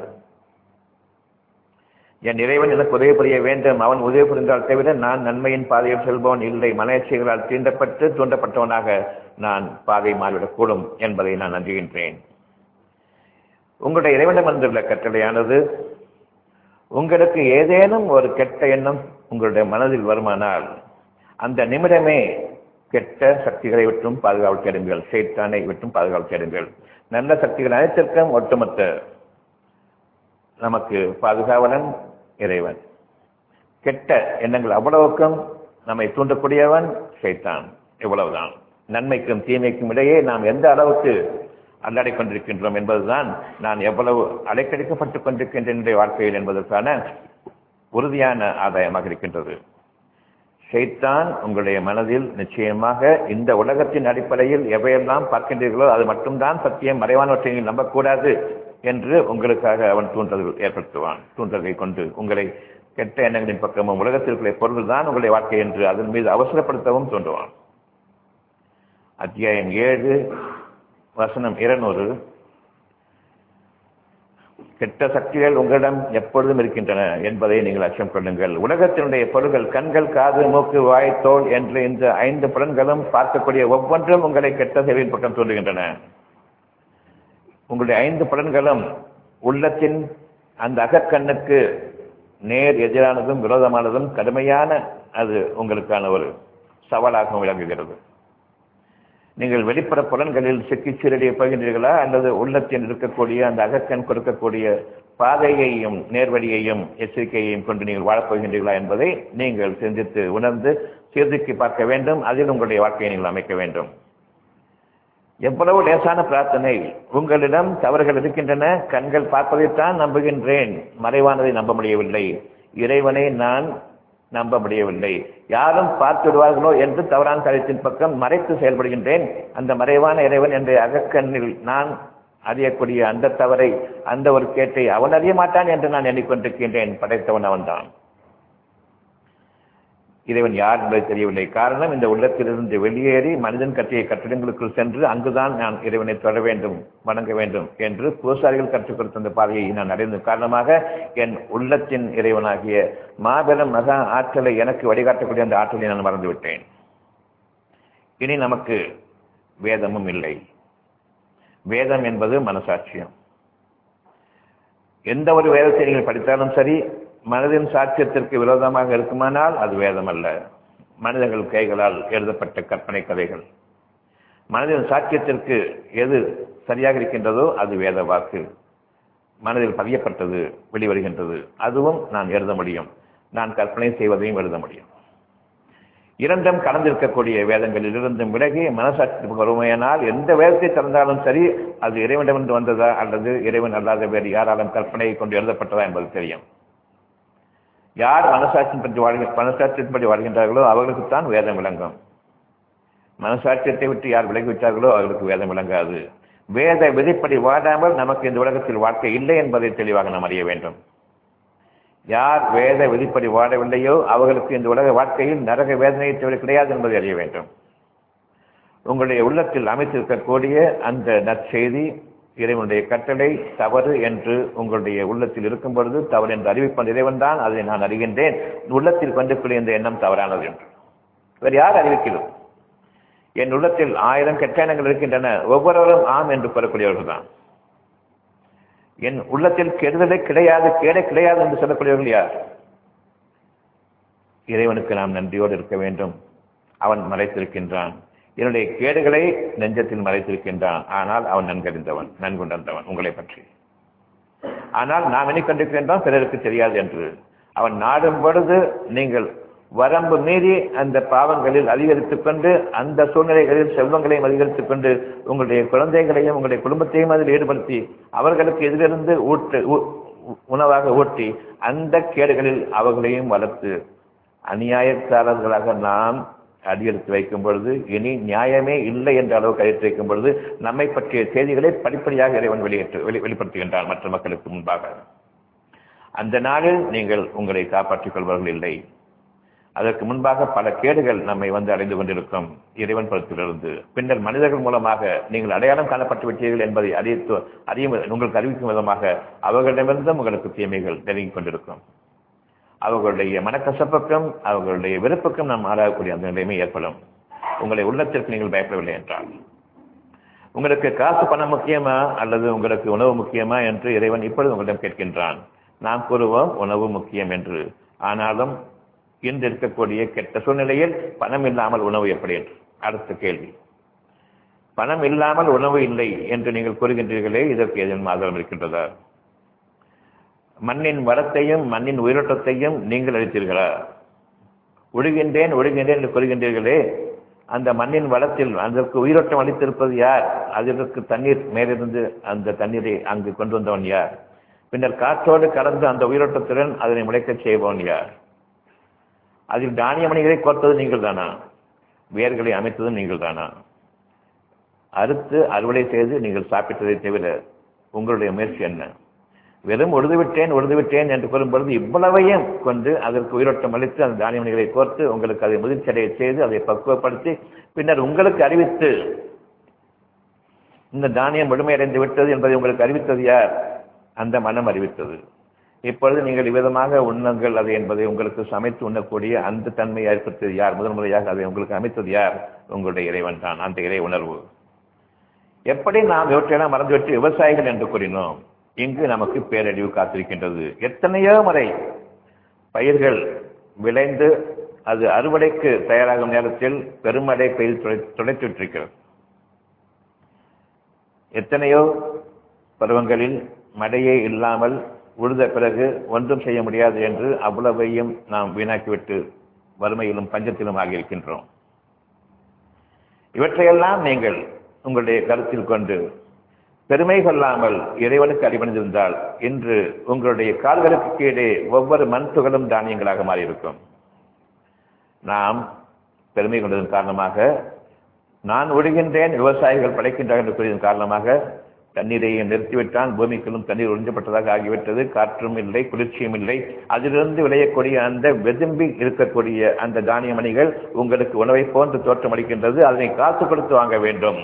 S1: என் இறைவன் எனக்கு உதவி புரிய வேண்டும், அவன் உதவி புரிந்தால் தவிர நான் நன்மையின் பாதையில் செல்பவன் இல்லை, மனேட்சைகளால் தீண்டப்பட்டு தூண்டப்பட்டவனாக நான் பாதை மாறிவிடக்கூடும் என்பதை நான் நம்புகின்றேன். உங்களுடைய இறைவனிடம் வந்துள்ள கட்டளையானது, உங்களுக்கு ஏதேனும் ஒரு கெட்ட எண்ணம் உங்களுடைய மனதில் வருமானால் அந்த நிமிடமே கெட்ட சக்திகளை விட்டும் பாதுகாப்பு தேடுங்கள், சைத்தானை விட்டும் பாதுகாப்பு தேடுங்கள். நல்ல சக்திகள் அனைத்திற்கும் ஒட்டுமொத்த நமக்கு பாதுகாவலன் இறைவன். கெட்ட எண்ணங்கள் அவ்வளவுக்கும் நம்மை தூண்டக்கூடியவன் சைத்தான். இவ்வளவுதான். நன்மைக்கும் தீமைக்கும் இடையே நாம் எந்த அளவுக்கு அல்லாடி கொண்டிருக்கின்றோம் என்பதுதான் நான் எவ்வளவு அலைக்கடிக்கப்பட்டுக் கொண்டிருக்கின்றேன் வாழ்க்கையில் என்பதற்கான உறுதியான ஆதாயமாக இருக்கின்றது. ஷைத்தான் உங்களுடைய மனதில் நிச்சயமாக இந்த உலகத்தின் அடிப்படையில் எவையெல்லாம் பார்க்கின்றீர்களோ அது மட்டும்தான் சத்தியம், மறைவானவற்றை நீங்கள் நம்பக்கூடாது என்று உங்களுக்காக அவன் தூண்டுதல் ஏற்படுத்துவான். தூண்டுதலை கொண்டு உங்களை கெட்ட எண்ணங்களின் பக்கமும் உலகத்திற்குரிய பொருள் தான் உங்களுடைய வாழ்க்கை என்று அதன் மீது அவசரப்படுத்தவும் தூண்டுவான். அத்தியாயம் ஏழு வசனம் இருநூறு. கெட்ட சக்திகள் உங்களிடம் எப்பொழுதும் இருக்கின்றன என்பதை நீங்கள் அச்சம் கொள்ளுங்கள். உலகத்தினுடைய பொருள்கள் கண்கள், காது, மூக்கு, வாய், தோல் என்று இந்த ஐந்து புலன்களும் பார்க்கக்கூடிய ஒவ்வொன்றும் உங்களை கெட்ட செயலின் பக்கம் தோன்றுகின்றன. உங்களுடைய ஐந்து புலன்களும் உள்ளத்தின் அந்த அகக்கண்ணுக்கு நேர் எதிரானதும் விரோதமானதும் கடுமையான அது உங்களுக்கான ஒரு சவாலாகவும் விளங்குகிறது. நீங்கள் வெளிப்புற புலன்களில் சிக்கி சீரடிய போகின்றீர்களா அல்லது உள்ளத்தில் இருக்கக்கூடிய அந்த அகக்கண் கொடுக்கக்கூடிய பாதையையும் நேர்வழியையும் எச்சரிக்கையையும் கொண்டு நீங்கள் வாழப்போகின்றீர்களா என்பதை நீங்கள் சிந்தித்து உணர்ந்து சீர்தூக்கி பார்க்க வேண்டும். அதில் உங்களுடைய வாழ்க்கையை நீங்கள் அமைக்க வேண்டும். எவ்வளவு லேசான பிரார்த்தனை. உங்களிடம் தவறுகள் இருக்கின்றன, கண்கள் பார்ப்பதைத்தான் நம்புகின்றேன், மறைவானதை நம்ப முடியவில்லை, இறைவனை நான் நம்ப முடியவில்லை, யாரும் பார்த்து விடுவார்களோ என்று தவறான கருத்தின் பக்கம் மறைத்து செயல்படுகின்றேன். அந்த மறைவான இறைவன் என்ற அகக்கண்ணில் நான் அறியக்கூடிய அந்த தவறை, அந்த ஒரு கேட்டை அவன் அறிய மாட்டான் என்று நான் எண்ணிக்கொண்டிருக்கின்றேன். படைத்தவன் அவன்தான். இறைவன் யார் என்பதை தெரியவில்லை. காரணம், இந்த உள்ளத்திலிருந்து வெளியேறி மனிதன் கட்டிய கட்டிடங்களுக்குள் சென்று அங்குதான் நான் இறைவனை தொட வேண்டும், வணங்க வேண்டும் என்று பூசாரிகள் கற்றுக் கொடுத்த அந்த பாதையை நான் அடைந்த காரணமாக என் உள்ளத்தின் இறைவனாகிய மாபெரும் மகா ஆற்றலை எனக்கு வழிகாட்டக்கூடிய அந்த ஆற்றலை நான் மறந்துவிட்டேன். இனி நமக்கு வேதமும் இல்லை. வேதம் என்பது மனசாட்சியம். எந்த ஒரு வேதத்தை நீங்கள் படித்தாலும் சரி, மனதின் சாட்சியத்திற்கு விரோதமாக இருக்குமானால் அது வேதம் அல்ல. மனிதர்கள் கைகளால் எழுதப்பட்ட கற்பனை கதைகள். மனதின் சாட்சியத்திற்கு எது சரியாக இருக்கின்றதோ அது வேத வாக்கு. மனதில் பதியப்பட்டது வெளிவருகின்றது, அதுவும் நான் எழுத முடியும். நான் கற்பனை செய்வதையும் எழுத முடியும். இரண்டும் கலந்திருக்கக்கூடிய வேதங்களில் இருந்தும் விலகி மனசாட்சிக்கு வருமையானால் எந்த வேதத்தை திறந்தாலும் சரி அது இறைவனிடமிருந்து வந்ததா அல்லது இறைவன் அல்லாத வேறு யாராலும் கற்பனையை கொண்டு எழுதப்பட்டதா என்பது தெரியும். யார் மனசாட்சியின் பற்றி வாழ்க மனசாட்சியின் பற்றி வாழ்கின்றார்களோ அவர்களுக்குத்தான் வேதம் விளங்கும். மனசாட்சியத்தை விட்டு யார் விலகிவிட்டார்களோ அவர்களுக்கு வேதம் விளங்காது. வேத விதிப்படி வாழாமல் நமக்கு இந்த உலகத்தில் வாழ்க்கை இல்லை என்பதை தெளிவாக நாம் அறிய வேண்டும். யார் வேத விதிப்படி வாழவில்லையோ அவர்களுக்கு இந்த உலக வாழ்க்கையில் நரக வேதனையை தவிர கிடையாது என்பதை அறிய வேண்டும். உங்களுடைய உள்ளத்தில் அமைத்திருக்கக்கூடிய அந்த நற்செய்தி, இறைவனுடைய கட்டளை தவறு என்று உங்களுடைய உள்ளத்தில் இருக்கும் பொழுது தவறு என்று அறிவிப்பது இறைவன் தான். அதை நான் அறிகின்றேன். உள்ளத்தில் கொண்டிருக்கிற இந்த எண்ணம் தவறானது என்று வேறு யார் அறிவிக்கிறோம்? என் உள்ளத்தில் ஆயிரம் கெட்ட எண்ணங்கள் இருக்கின்றன, ஒவ்வொருவரும் ஆம் என்று கூறக்கூடியவர்கள் தான். என் உள்ளத்தில் கெடுதலை கிடையாது, கேடை கிடையாது என்று சொல்லக்கூடியவர்கள் யார்? இறைவனுக்கு நாம் நன்றியோடு இருக்க வேண்டும். அவன் மறைத்திருக்கின்றான், என்னுடைய கேடுகளை நெஞ்சத்தில் மறைத்திருக்கின்றான். ஆனால் அவன் நன்கறிந்தவன், நன்குணர்ந்தவன் உங்களை பற்றி. ஆனால் நாம் எண்ணிக்கொண்டிருக்கின்றோம் பிறருக்கு தெரியாது என்று. அவன் நாடும் பொழுது நீங்கள் வரம்பு மீறி அந்த பாவங்களில் அதிகரித்துக் கொண்டு, அந்த சூழ்நிலைகளில் செல்வங்களையும் அதிகரித்துக் கொண்டு, உங்களுடைய குழந்தைகளையும் உங்களுடைய குடும்பத்தையும் அதில் ஈடுபடுத்தி அவர்களுக்கு எதிலிருந்து ஊட்டு உணவாக ஊட்டி அந்த கேடுகளில் அவர்களையும் வளர்த்து அநியாயக்காரர்களாக நாம் அடியெடுத்து வைக்கும் பொழுது, இனி நியாயமே இல்லை என்ற அளவு கழித்து வைக்கும் பொழுது, நம்மை பற்றிய செய்திகளை படிப்படியாக இறைவன் வெளியேற்று வெளி வெளிப்படுத்துகின்றான் மற்ற மக்களுக்கு முன்பாக. அந்த நாளில் நீங்கள் உங்களை காப்பாற்றிக் கொள்வார்கள் இல்லை. அதற்கு முன்பாக பல கேடுகள் நம்மை வந்து அடைந்து கொண்டிருக்கும் இறைவன் புறத்திலிருந்து. பின்னர் மனிதர்கள் மூலமாக நீங்கள் அடையாளம் காணப்பட்டு விட்டீர்கள் என்பதை அறிவித்து அறியும் உங்களுக்கு அறிவிக்கும் விதமாக அவர்களிடமிருந்தும் உங்களுக்கு தீமைகள் நெருங்கிக் கொண்டிருக்கும். அவர்களுடைய மனக்கசப்புக்கும் அவர்களுடைய வெறுப்புக்கும் நாம் ஆளாகக்கூடிய அந்த நிலைமை ஏற்படும். உங்களை உள்ளத்திற்கு நீங்கள் பயப்படவில்லை என்றால், உங்களுக்கு காசு பணம் முக்கியமா அல்லது உங்களுக்கு உணவு முக்கியமா என்று இறைவன் இப்பொழுது உங்களிடம் கேட்கின்றான். நாம் கூறுவோம் உணவு முக்கியம் என்று. ஆனாலும் இன்று இருக்கக்கூடிய கெட்ட சூழ்நிலையில் பணம் இல்லாமல் உணவு எப்படி என்று அடுத்த கேள்வி. பணம் இல்லாமல் உணவு இல்லை என்று நீங்கள் கூறுகின்றீர்களே, இதற்கு ஏதேனும் ஆதாரம் இருக்கின்றதா? மண்ணின் வளத்தையும் மண்ணின் உயிரோட்டத்தையும் நீங்கள் அளித்தீர்களா? ஒழுகின்றேன் ஒழுகின்றேன் என்று கூறுகின்றீர்களே, அந்த மண்ணின் வளத்தில் அதற்கு உயிரோட்டம் அளித்திருப்பது யார்? அதற்கு தண்ணீர் மேலிருந்து அந்த தண்ணீரை அங்கு கொண்டு வந்தவன் யார்? பின்னர் காற்றோடு கலந்து அந்த உயிரோட்டத்துடன் அதனை முளைக்கச் செய்பவன் யார்? அதில் தானிய மணிகளை கோர்த்தது நீங்கள் தானா? வேர்களை அமைத்ததும் நீங்கள் தானா? அறுத்து அறுவடை செய்து நீங்கள் சாப்பிட்டதை தவிர உங்களுடைய முயற்சி என்ன? வெறும் உழுதுவிட்டேன் உழுதுவிட்டேன் என்று கூறும்பொழுது இவ்வளவையும் கொண்டு அதற்கு உயிரோட்டம் அளித்து அந்த தானிய மணிகளை கோர்த்து உங்களுக்கு அதை முதிர்ச்சடையை செய்து அதை பக்குவப்படுத்தி பின்னர் உங்களுக்கு அறிவித்து இந்த தானியம் முழுமையடைந்து விட்டது என்பதை உங்களுக்கு அறிவித்தது யார்? அந்த மனம் அறிவித்தது. இப்பொழுது நீங்கள் இவ்விதமாக உண்ணுங்கள் அதை என்பதை உங்களுக்கு சமைத்து உண்ணக்கூடிய அந்த தன்மையை ஏற்படுத்தியது யார்? முதல் முறையாக அதை உங்களுக்கு அமைத்தது யார்? உங்களுடைய இறைவன் தான். அந்த இறை உணர்வு. எப்படி நாம் இவற்றையெல்லாம் மறந்துவிட்டு விவசாயிகள் என்று கூறினோம், இங்கு நமக்கு பேரழிவு காத்திருக்கின்றது. எத்தனையோ முறை பயிர்கள் விளைந்து அது அறுவடைக்கு தயாராகும் நேரத்தில் பெருமழை பெய்து துடைத்து விட்டிருக்கிறது. எத்தனையோ பருவங்களில் மழையே இல்லாமல் உழுத பிறகு ஒன்றும் செய்ய முடியாது என்று அவ்வளவையும் நாம் வீணாக்கிவிட்டு வறுமையிலும் பஞ்சத்திலும் ஆகியிருக்கின்றோம். இவற்றையெல்லாம் நீங்கள் உங்களுடைய கருத்தில் கொண்டு பெருமை கொள்ளாமல் இறைவனுக்கு அடிபணிந்திருந்தால் இன்று உங்களுடைய கால்களுக்கு கீழே ஒவ்வொரு மண் துகளும் தானியங்களாக மாறியிருக்கும். நாம் பெருமை கொண்டதன் காரணமாக, நான் ஒழுகின்றேன் விவசாயிகள் படைக்கின்றார்கள் என்று கூறியதன் காரணமாக தண்ணீரையை நிறுத்திவிட்டான். பூமிக்குள்ளும் தண்ணீர் ஒழிஞ்சப்பட்டதாக ஆகிவிட்டது. காற்றும் இல்லை, குளிர்ச்சியும் இல்லை. அதிலிருந்து விளையக்கூடிய அந்த வெதும்பி இருக்கக்கூடிய அந்த தானிய மணிகள் உங்களுக்கு உணவை போன்று தோற்றம் அளிக்கின்றது. அதனை காசு கொடுத்து வாங்க வேண்டும்.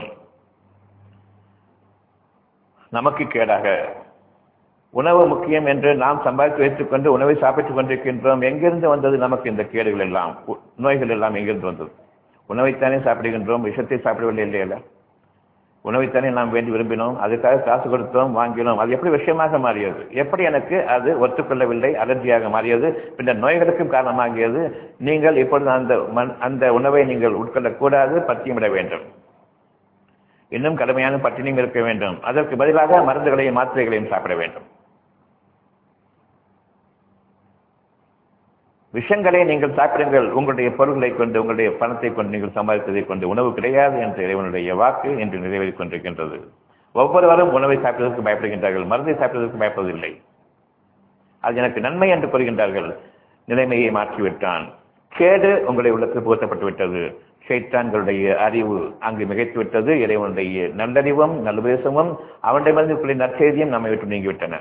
S1: நமக்கு கேடாக உணவு முக்கியம் என்று நாம் சம்பாதித்து வைத்துக் கொண்டு உணவை சாப்பிட்டுக் கொண்டிருக்கின்றோம். எங்கிருந்து வந்தது நமக்கு இந்த கேடுகள் எல்லாம், நோய்கள் எல்லாம் எங்கிருந்து வந்தது? உணவைத்தானே சாப்பிடுகின்றோம், விஷத்தை சாப்பிடவில்லை இல்லையா? உணவைத்தானே நாம் வேண்டி விரும்பினோம், அதுக்காக காசு கொடுத்தோம், வாங்கினோம். அது எப்படி விஷயமாக மாறியது? எப்படி எனக்கு அது ஒத்துக்கொள்ளவில்லை, அலர்ஜியாக மாறியது, பின்னர் நோய்களுக்கும் காரணமாகியது. நீங்கள் இப்பொழுது அந்த அந்த உணவை நீங்கள் உட்கொள்ளக்கூடாது, பத்தியமிட வேண்டும். இன்னும் கடுமையான பட்டினியும் இருக்க வேண்டும். அதற்கு பதிலாக மருந்துகளையும் மாத்திரைகளையும் சாப்பிட வேண்டும். விஷங்களை நீங்கள் சாப்பிடுங்கள். உங்களுடைய பொருள்களை கொண்டு, உங்களுடைய பணத்தை கொண்டு நீங்கள் சம்பாதித்ததை கொண்டு உணவு கிடையாது என்ற இறைவனுடைய வாக்கு என்று நிறைவேறிக் கொண்டிருக்கின்றது. ஒவ்வொருவரும் உணவை சாப்பிடுவதற்கு பயப்படுகின்றார்கள், மருந்தை சாப்பிடுவதற்கு பயப்படுவதில்லை. அது எனக்கு நன்மை என்று கூறுகின்றார்கள். நிலைமையை மாற்றிவிட்டான். கேடு உங்களுடைய உள்ளத்தில் புகுத்தப்பட்டு விட்டது. ஷைத்தான்களுடைய அறிவு அங்கு மிகைத்து விட்டது. இறைவனுடைய நல்லறிவும் நல்லுபதேசமும் அவனிடமிருந்து நற்செய்தியும் நம்மை விட்டு நீங்கிவிட்டன.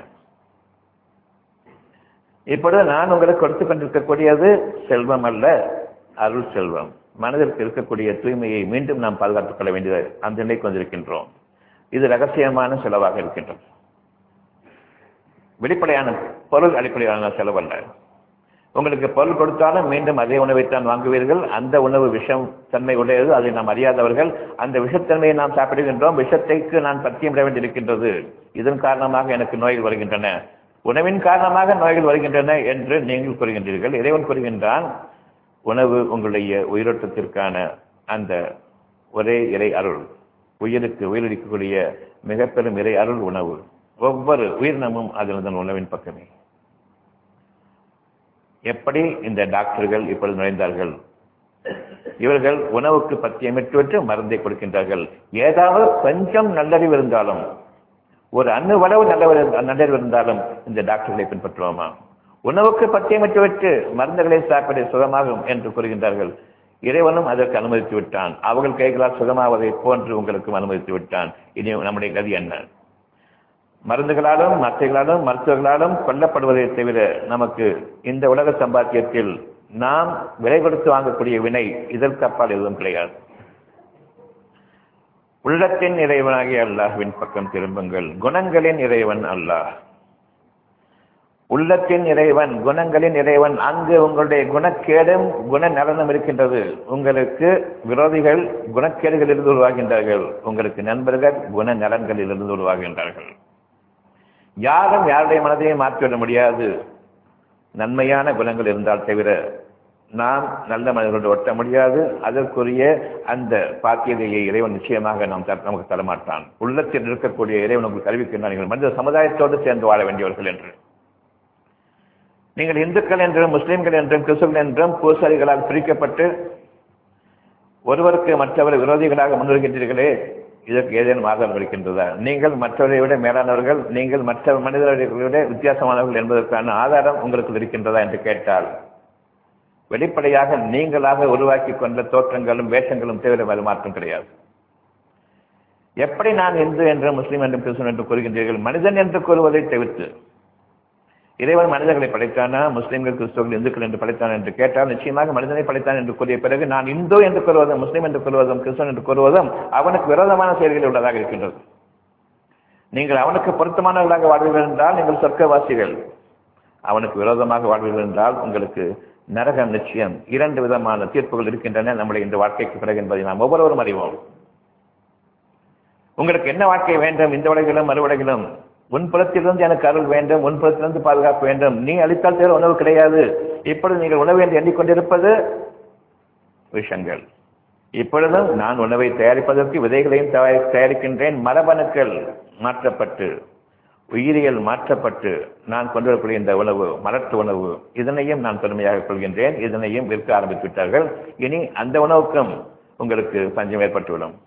S1: இப்பொழுது நான் உங்களுக்கு கொடுத்துக் கொண்டிருக்கக்கூடியது செல்வம் அல்ல, அருள் செல்வம். மனதிற்கு இருக்கக்கூடிய தூய்மையை மீண்டும் நாம் பாதுகாத்துக் கொள்ள வேண்டியது அந்த நிலைக்கு வந்திருக்கின்றோம். இது ரகசியமான செலவாக இருக்கின்றது. வெளிப்படையான பொருள் அடிப்படையான செலவல்ல. உங்களுக்கு பொருள் கொடுத்தாலும் மீண்டும் அதே உணவைத்தான் வாங்குவீர்கள். அந்த உணவு விஷம் தன்மை உடையது, அதை நாம் அறியாதவர்கள். அந்த விஷத்தன்மையை நாம் சாப்பிடுகின்றோம். விஷத்தைக்கு நான் பத்தியமிட வேண்டியிருக்கின்றது. இதன் காரணமாக எனக்கு நோய்கள் வருகின்றன, உணவின் காரணமாக நோய்கள் வருகின்றன என்று நீங்கள் கூறுகின்றீர்கள். இறைவன் கூறுகின்றான், உணவு உங்களுடைய உயிரோட்டத்திற்கான அந்த ஒரே இறை அருள், உயிருக்கு உயிரிழக்கக்கூடிய மிக பெரும் இறை அருள் உணவு. ஒவ்வொரு உயிரினமும் அதில் உணவின் பக்கமே. எப்படி இந்த டாக்டர்கள் இப்பொழுது நுழைந்தார்கள்? இவர்கள் உணவுக்கு பத்தியமிட்டு மருந்தை கொடுக்கின்றார்கள். ஏதாவது கொஞ்சம் நல்லறிவு இருந்தாலும், ஒரு அணு வளவு நல்ல நல்லறிவு இருந்தாலும் இந்த டாக்டர்களை பின்பற்றுவோமா? உணவுக்கு பத்தியமிட்டு விட்டு மருந்துகளை சாப்பிட சுகமாகும் என்று கூறுகின்றார்கள். இறைவனும் அதற்கு அனுமதித்து விட்டான். அவர்கள் கைகளால் சுகமாவதை போன்று உங்களுக்கும் அனுமதித்து விட்டான். இனி நம்முடைய கதி என்ன? மருந்துகளாலும் மற்றைகளாலும் மருத்துவர்களாலும் கொல்லப்படுவதை தவிர நமக்கு இந்த உலக சம்பாத்தியத்தில் நாம் விலை கொடுத்து வாங்கக்கூடிய வினை இதற்கு அப்பால் எதுவும் கிடையாது. உள்ளத்தின் இறைவனாகிய அல்லாஹ்வின் பக்கம் திரும்புங்கள். குணங்களின் இறைவன் அல்லாஹ். உள்ளத்தின் இறைவன், குணங்களின் இறைவன். அங்கு உங்களுடைய குணக்கேடும் குண நலனும் இருக்கின்றது. உங்களுக்கு விரோதிகள் குணக்கேடுகளிலிருந்து உருவாகின்றார்கள், உங்களுக்கு நண்பர்கள் குண நலன்களிலிருந்து உருவாகின்றார்கள். யாரும் யாருடைய மனதையும் மாற்றிவிட முடியாது. நன்மையான குணங்கள் இருந்தால் தவிர நாம் நல்ல மனிதர்களோடு ஒட்ட முடியாது. அதற்குரிய அந்த பாக்கியதையை இறைவன் நிச்சயமாக நாம் நமக்கு தரமாட்டான். உள்ளத்தில் இருக்கக்கூடிய இறைவன் உங்களுக்கு அறிவிக்கின்றான், நீங்கள் மனித சமுதாயத்தோடு சேர்ந்து வாழ வேண்டியவர்கள் என்று. நீங்கள் இந்துக்கள் என்றும் முஸ்லிம்கள் என்றும் கிறிஸ்துவர்கள் என்றும் பூசாரிகளால் பிரிக்கப்பட்டு ஒருவருக்கு மற்றவர் விரோதிகளாக முன்வருகின்றீர்களே, இதற்கு ஏதேனும் ஆதாரம் இருக்கின்றதா? நீங்கள் மற்றவரை விட மேலானவர்கள், நீங்கள் மற்ற மனிதர்களை விட வித்தியாசமானவர்கள் என்பதற்கான ஆதாரம் உங்களுக்கு இருக்கின்றதா என்று கேட்டால், வெளிப்படையாக நீங்களாக உருவாக்கி கொண்ட தோற்றங்களும் வேஷங்களும் தவிர வேறு மாற்றம் கிடையாது. எப்படி நான் இந்து என்றும் முஸ்லீம் என்றும் கிறிஸ்துவன் என்று கூறுகின்றீர்கள்? மனிதன் என்று கூறுவதை தவிர்த்து இறைவன் மனிதர்களை படைத்தானா, முஸ்லீம்கள் கிறிஸ்துவர்கள் இந்துக்கள் என்று படைத்தான் என்று கேட்டால், நிச்சயமாக மனிதனை படைத்தான் என்று கூறிய பிறகு நான் இந்து என்று கூறுவதும் முஸ்லீம் என்று கூறுவதும் கிறிஸ்துவன் என்று கூறுவதும் அவனுக்கு விரோதமான செயல்கள் உள்ளதாக இருக்கின்றது. நீங்கள் அவனுக்கு பொருத்தமானவர்களாக வாழ்வீர்கள் என்றால் நீங்கள் சொர்க்கவாசிகள், அவனுக்கு விரோதமாக வாழ்வீர்கள் என்றால் உங்களுக்கு நரகம் நிச்சயம். இரண்டு விதமான தீர்ப்புகள் இருக்கின்றன நம்முடைய இந்த வாழ்க்கைக்கு பிறகு என்பதை நாம் ஒவ்வொருவரும் அறிவோம். உங்களுக்கு என்ன வாழ்க்கை வேண்டும்? இந்த உலகிலும் மறு உலகிலும் உன் புறத்திலிருந்து எனக்கு அருள் வேண்டும், உன் புறத்திலிருந்து பாதுகாப்பு வேண்டும். நீ அளித்தால் தேவை உணவு கிடையாது. இப்பொழுது நீங்கள் உணவு என்று எண்ணிக்கொண்டிருப்பது விஷங்கள். இப்பொழுதும் நான் உணவை தயாரிப்பதற்கு விதைகளையும் தயாரிக்கின்றேன். மரபணுக்கள் மாற்றப்பட்டு உயிரியல் மாற்றப்பட்டு நான் கொண்டு வரக்கூடிய இந்த உணவு மலட்டு உணவு, இதனையும் நான் பெருமையாக கொள்கின்றேன். இதனையும் விற்க ஆரம்பித்து விட்டார்கள். இனி அந்த உணவுக்கும் உங்களுக்கு பஞ்சம் ஏற்பட்டுவிடும்.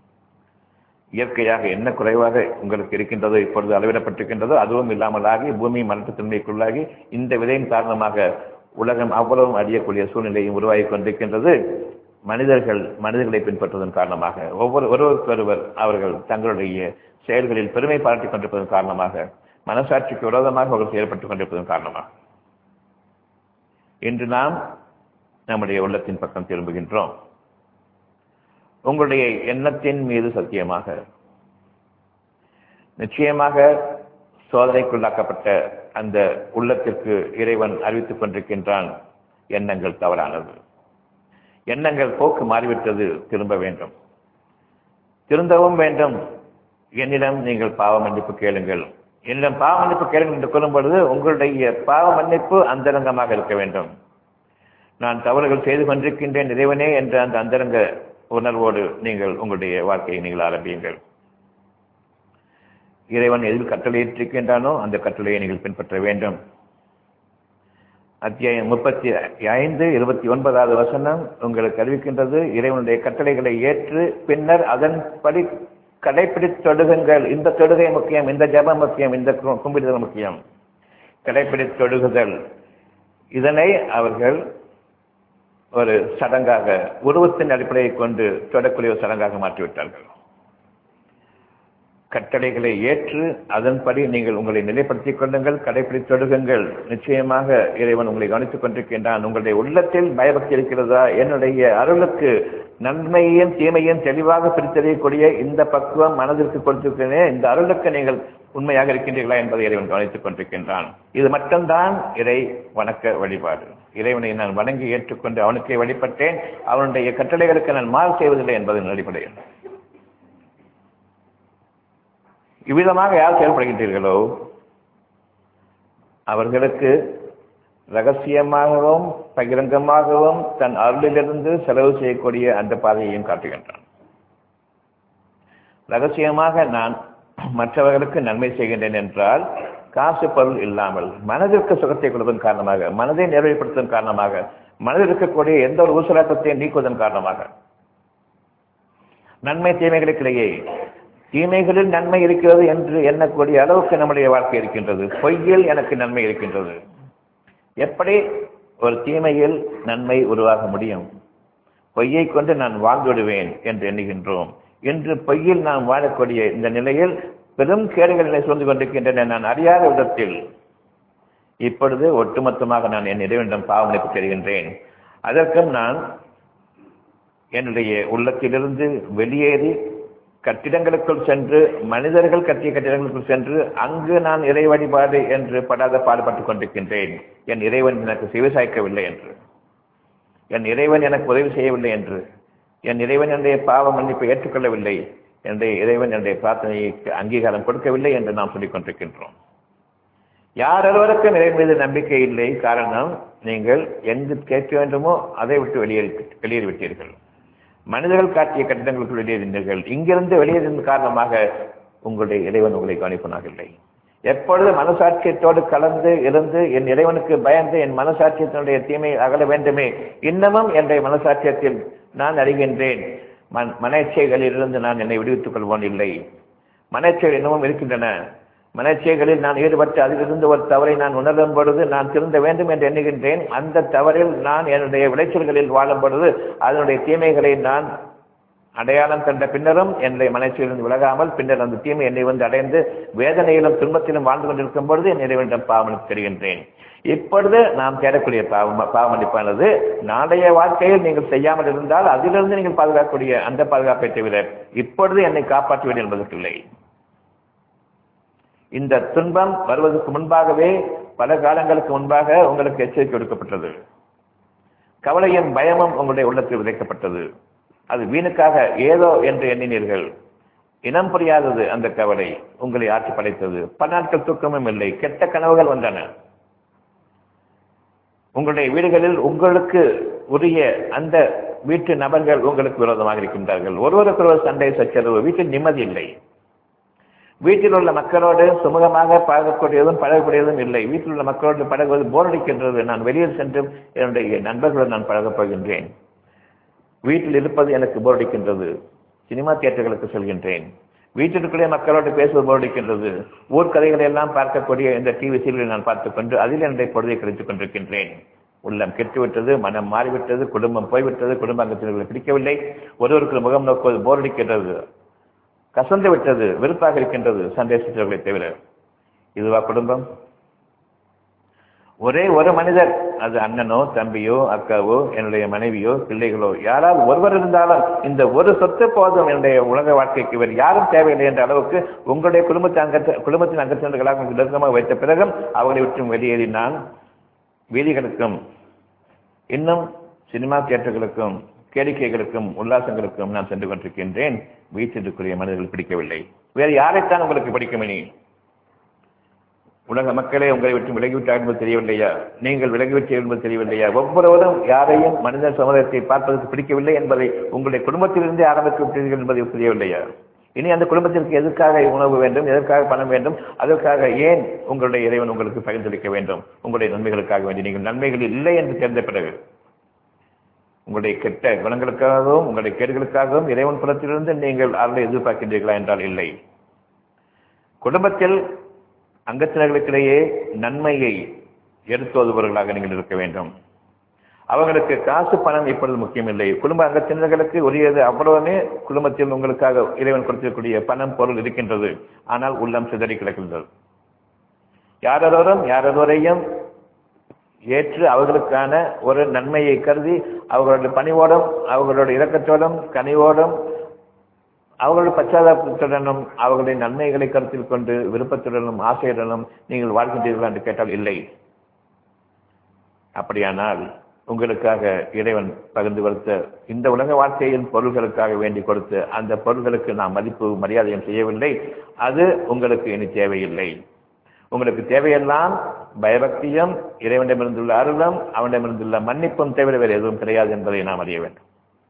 S1: இயற்கையாக என்ன குறைவாக உங்களுக்கு இருக்கின்றதோ, இப்பொழுது அளவிடப்பட்டிருக்கின்றதோ அதுவும் இல்லாமலாகி பூமி மலட்டுத்தன்மைக்குள்ளாகி இந்த விதையின் காரணமாக உலகம் அவ்வளவும் அறியக்கூடிய சூழ்நிலையும் உருவாகி கொண்டிருக்கின்றது. மனிதர்கள் மனிதர்களை பின்பற்றுவதன் காரணமாக ஒவ்வொரு ஒருவருக்கொருவர் அவர்கள் தங்களுடைய செயல்களில் பெருமை பாராட்டிக் கொண்டிருப்பதன் காரணமாக, மனசாட்சிக்கு விரோதமாக அவர்கள் செயல்பட்டுக் கொண்டிருப்பதன் காரணமாக இன்று நாம் நம்முடைய உள்ளத்தின் பக்கம் திரும்புகின்றோம். உங்களுடைய எண்ணத்தின் மீது சத்தியமாக, நிச்சயமாக சோதனைக்குள்ளாக்கப்பட்ட அந்த உள்ளத்திற்கு இறைவன் அறிவித்துக் கொண்டிருக்கின்றான், எண்ணங்கள் தவறானது, எண்ணங்கள் போக்கு மாறிவிட்டது, திரும்ப வேண்டும், திருந்தவும் வேண்டும். என்னிடம் நீங்கள் பாவ மன்னிப்பு கேளுங்கள், என்னிடம் பாவ மன்னிப்பு கேளுங்கள் என்று கூறும் பொழுது உங்களுடைய பாவ மன்னிப்பு அந்தரங்கமாக இருக்க வேண்டும். நான் தவறுகள் செய்து கொண்டிருக்கின்றேன் இறைவனே என்ற அந்த அந்தரங்க உணர்வோடு நீங்கள் உங்களுடைய வாழ்க்கையை நீங்கள் ஆரம்பியுங்கள். இறைவன் எதில் கட்டளையிட்டிருக்கின்றானோ அந்த கட்டளையை நீங்கள் பின்பற்ற வேண்டும். அத்தியாயம் முப்பத்தி ஐந்து இருபத்தி ஒன்பதாவது வசனம் உங்களுக்கு அறிவிக்கின்றது, இறைவனுடைய கட்டளைகளை ஏற்று பின்னர் அதன்படி கடைப்பிடித்து தொடுகுங்கள். இந்த தொடுகை முக்கியம், இந்த ஜபம் முக்கியம், இந்த கும்பிடுதல் முக்கியம். கடைப்பிடித்து தொடுகுதல், இதனை அவர்கள் ஒரு சடங்காக, உருவத்தின் அடிப்படையை கொண்டு தொடக்கூடிய ஒரு சடங்காக மாற்றிவிட்டார்கள். கட்டளைகளை ஏற்று அதன்படி நீங்கள் உங்களை நிலைப்படுத்திக் கொள்ளுங்கள், கடைப்பிடித்து தொடுகுங்கள். நிச்சயமாக இறைவன் உங்களை கவனித்துக் கொண்டிருக்கின்றான். உங்களுடைய உள்ளத்தில் பயபக்தி இருக்கிறதா? என்னுடைய அருளுக்கு நன்மையையும் தீமையும் தெளிவாக பிரித்தறியக்கூடிய இந்த பக்குவம் மனதிற்கு கொடுத்திருக்கிறேன், இந்த அருளுக்கு நீங்கள் உண்மையாக இருக்கின்றீர்களா என்பதை இறைவன் கவனித்துக் கொண்டிருக்கின்றான். இது மட்டும்தான் இறை வணக்க வழிபாடு. இறைவனை நான் வணங்கி ஏற்றுக்கொண்டு அவனுக்கே வழிபட்டேன், அவனுடைய கட்டளைகளுக்கு நான் மாறு செய்வதில்லை என்பதன் அடிப்படையில். இவ்விதமாக யார் செயல்படுகின்றீர்களோ அவர்களுக்கு ரகசியமாகவும் பகிரங்கமாகவும் தன் அருளிலிருந்து செலவு செய்யக்கூடிய அந்த பாதையையும் காட்டுகின்றான். ரகசியமாக நான் மற்றவர்களுக்கு நன்மை செய்கின்றேன் என்றால் காசு பொருள் இல்லாமல் மனதிற்கு சுகத்தை கொடுப்பதன் காரணமாக, மனதை நிறைவுபடுத்துவதன் காரணமாக, மனதில் இருக்கக்கூடிய எந்த ஒரு ஊசலாட்டத்தையும் நீக்குவதன் காரணமாக, நன்மை தீமைகளுக்கிடையே தீமைகளில் நன்மை இருக்கிறது என்று எண்ணக்கூடிய அளவுக்கு நம்முடைய வாழ்க்கை இருக்கின்றது. பொய்யில் எனக்கு நன்மை இருக்கின்றது. எப்படி ஒரு தீமையில் நன்மை உருவாக முடியும்? பொய்யை கொண்டு நான் வாழ்ந்து விடுவேன் என்று எண்ணுகின்றோம். இன்று பொய்யில் நாம் வாழக்கூடிய இந்த நிலையில் பெரும் கேடுகளை சூழ்ந்து கொண்டிருக்கின்றன. நான் அறியாத விதத்தில் இப்பொழுது ஒட்டுமொத்தமாக நான் என் இறைவனிடம் பாவமளிப்பு பெறுகின்றேன். அதற்கும் நான் என்னுடைய உள்ளத்திலிருந்து வெளியேறி கட்டிடங்களுக்குள் சென்று, மனிதர்கள் கட்டிய கட்டிடங்களுக்குள் சென்று அங்கு நான் இறை வழிபாடு என்று படாத பாடுபட்டுக் கொண்டிருக்கின்றேன். என் இறைவன் எனக்கு செவிசாய்க்கவில்லை என்று, என் இறைவன் எனக்கு உதவி செய்யவில்லை என்று, என் இறைவன் என்னுடைய பாவ மன்னிப்பை ஏற்றுக்கொள்ளவில்லை, என்னுடைய இறைவன் என்னுடைய பிரார்த்தனைக்கு அங்கீகாரம் கொடுக்கவில்லை என்று நாம் சொல்லிக் கொண்டிருக்கின்றோம். யார் ஒருவருக்கும் இறைவன் மீது நம்பிக்கை இல்லை. காரணம், நீங்கள் எங்கு கேட்க வேண்டுமோ அதை விட்டு வெளியேறி வெளியேறிவிட்டீர்கள். மனிதர்கள் காட்டிய கட்டிடங்களுக்கு வெளியேறினீர்கள். இங்கிருந்து வெளியேறின் காரணமாக உங்களுடைய இறைவன் உங்களை கவனிப்பனாகவில்லை. எப்பொழுது மனசாட்சியத்தோடு கலந்து இருந்து என் இறைவனுக்கு பயந்து என் மனசாட்சியத்தினுடைய தீமை அகல வேண்டுமே, இன்னமும் என்னுடைய மனசாட்சியத்தில் நான் அறிகின்றேன், மன் மனச்சைகளிலிருந்து நான் என்னை விடுவித்துக் கொள்வோன் இல்லை, மனச்சைகள் இன்னமும் இருக்கின்றன, மனச்சைகளில் நான் ஈடுபட்டு அதிலிருந்து ஒரு தவறை நான் உணரும் பொழுது நான் திருந்த வேண்டும் என்று எண்ணுகின்றேன். அந்த தவறில் நான் என்னுடைய விளைச்சல்களில் வாழும் பொழுது அதனுடைய தீமைகளை நான் அடையாளம் கண்ட பின்னரும் என்னுடைய மனச்சையிலிருந்து விலகாமல் பின்னர் அந்த தீமை என்னை வந்து அடைந்து வேதனையிலும் துன்பத்திலும் வாழ்ந்து கொண்டிருக்கும் பொழுது என் இறைவனிடம் பாவமளிப்பு பெறுகின்றேன். இப்பொழுது நாம் தேடக்கூடிய பாவ பாவமளிப்பானது நாளைய வாழ்க்கையில் நீங்கள் செய்யாமல் இருந்தால் அதிலிருந்து நீங்கள் பாதுகாக்கக்கூடிய அந்த பாதுகாப்பை தவிர இப்பொழுது என்னை காப்பாற்றுவேன் என்பதற்கில்லை. இந்த துன்பம் வருவதற்கு முன்பாகவே பல காலங்களுக்கு முன்பாக உங்களுக்கு எச்சரிக்கை கொடுக்கப்பட்டது. கவலையும் பயமும் உங்களுடைய உள்ளத்தில் விதைக்கப்பட்டது. அது வீணுக்காக ஏதோ என்று எண்ணினீர்கள். இனம் புரியாதது அந்த கவலை உங்களை ஆட்சி படைத்தது. பல நாட்கள் தூக்கமும் இல்லை. கெட்ட கனவுகள் வந்தன. உங்களுடைய வீடுகளில் உங்களுக்கு உரிய அந்த வீட்டு நபர்கள் உங்களுக்கு விரோதமாக இருக்கின்றார்கள். ஒருவருக்கொருவர் சண்டை சச்சரவு, வீட்டில் நிம்மதி இல்லை. வீட்டில் உள்ள மக்களோடு சுமூகமாக பழகக்கூடியதும் பழகக்கூடியதும் இல்லை. வீட்டில் உள்ள மக்களோடு பழகுவது போரடிக்கின்றது. நான் வெளியில் சென்று என்னுடைய நண்பர்களுடன் நான் பழகப் போகின்றேன். வீட்டில் இருப்பது எனக்கு போரடிக்கின்றது. சினிமா தியேட்டர்களுக்கு செல்கின்றேன். வீட்டிற்குள்ளே மக்களோடு பேசுவது போரடிக்கின்றது. ஊர்க்கதைகளை எல்லாம் பார்க்கக்கூடிய இந்த டிவி சீரியலை நான் பார்த்துக் கொண்டு அதில் என்னுடைய பொழுதை கழித்துக் கொண்டிருக்கின்றேன். உள்ளம் கெட்டுவிட்டது, மனம் மாறிவிட்டது, குடும்பம் போய்விட்டது, குடும்ப அங்கத்தினர்களை பிடிக்கவில்லை, ஒருவருக்கு முகம் நோக்குவது போரடிக்கின்றது, கசந்து விட்டது, வெறுப்பாக இருக்கின்றது, சந்தேகங்களை தவிர. இதுவா குடும்பம்? ஒரே ஒரு மனிதர், அது அண்ணனோ தம்பியோ அக்காவோ என்னுடைய மனைவியோ பிள்ளைகளோ யாராவது ஒருவர் இருந்தாலும் இந்த ஒரு சொத்து போதும் என்னுடைய உலக வாழ்க்கைக்கு இவர் யாரும் தேவையில்லை என்ற அளவுக்கு உங்களுடைய குடும்பத்தை அங்க குடும்பத்தின் அங்கத்தினர்களாக நெருக்கமாக வைத்த பிறகும் அவர்களை விட்டு வெளியேறி நான் வீதிகளுக்கும் இன்னும் சினிமா தியேட்டர்களுக்கும் கேளிக்கைகளுக்கும் உல்லாசங்களுக்கும் நான் சென்று கொண்டிருக்கின்றேன். வீட்டிற்குரிய மனிதர்கள் பிடிக்கவில்லை. வேறு யாரைத்தான் உங்களுக்கு பிடிக்கும்? இனி உலக மக்களே உங்களை விட்டு விலகிவிட்டார் என்பது தெரியவில்லையா? நீங்கள் விலகிவிட்டீர்கள் என்பது தெரியவில்லையா? ஒவ்வொருவரும் யாரையும் மனித சமுதாயத்தை பார்ப்பதற்கு பிடிக்கவில்லை என்பதை உங்களுடைய குடும்பத்திலிருந்தே ஆரம்பித்து விட்டீர்கள் என்பதை தெரியவில்லையா? இனி அந்த குடும்பத்திற்கு எதற்காக உணவு வேண்டும், எதற்காக பணம் வேண்டும், அதற்காக ஏன் உங்களுடைய இறைவன் உங்களுக்கு பகிர்ந்தளிக்க வேண்டும்? உங்களுடைய நன்மைகளுக்காக வேண்டி. நீங்கள் நன்மைகள் இல்லை என்று தெரிந்த பிறகு உங்களுடைய கெட்ட குணங்களுக்காகவும் உங்களுடைய கேடுகளுக்காகவும் இறைவன் புறத்திலிருந்து நீங்கள் அருளை எதிர்பார்க்கின்றீர்களா என்றால் இல்லை. குடும்பத்தில் அங்கத்தினர்களுக்கிடையே நன்மையை எடுத்துவதுபவர்களாக நீங்கள் இருக்க வேண்டும். அவர்களுக்கு காசு பணம் இப்பொழுது முக்கியமில்லை. குடும்ப அங்கத்தினர்களுக்கு உரியது அவ்வளவுமே குடும்பத்தில் உங்களுக்காக இறைவன் கொடுத்திருக்கக்கூடிய பணம் பொருள் இருக்கின்றது. ஆனால் உள்ளம் சிதறி கிடக்கின்றது. யாரொருவரும் யாரொருவரையும் ஏற்று அவர்களுக்கான ஒரு நன்மையை கருதி அவர்களுடைய பணிவோடும் அவர்களுடைய இரக்கத்தோடும் கனிவோடும் அவர்களுடைய பச்சாதாபத்துடனும் அவர்களுடைய நன்மைகளை கருத்தில் கொண்டு விருப்பத்துடனும் ஆசையுடனும் நீங்கள் வாழ்கின்றீர்களா என்று கேட்டால் இல்லை. அப்படியானால் உங்களுக்காக இறைவன் பகிர்ந்து கொடுத்த இந்த உலக வாழ்க்கையின் பொருள்களுக்காக வேண்டி கொடுத்து அந்த பொருள்களுக்கு நாம் மதிப்பு மரியாதையும் செய்யவில்லை. அது உங்களுக்கு இனி தேவையில்லை. உங்களுக்கு தேவையெல்லாம் பயபக்தியும், இறைவனிடமிருந்துள்ள அருளும், அவனிடமிருந்துள்ள மன்னிப்பும் தவிர வேறு எதுவும் கிடையாது என்பதை நாம் அறிய வேண்டும்.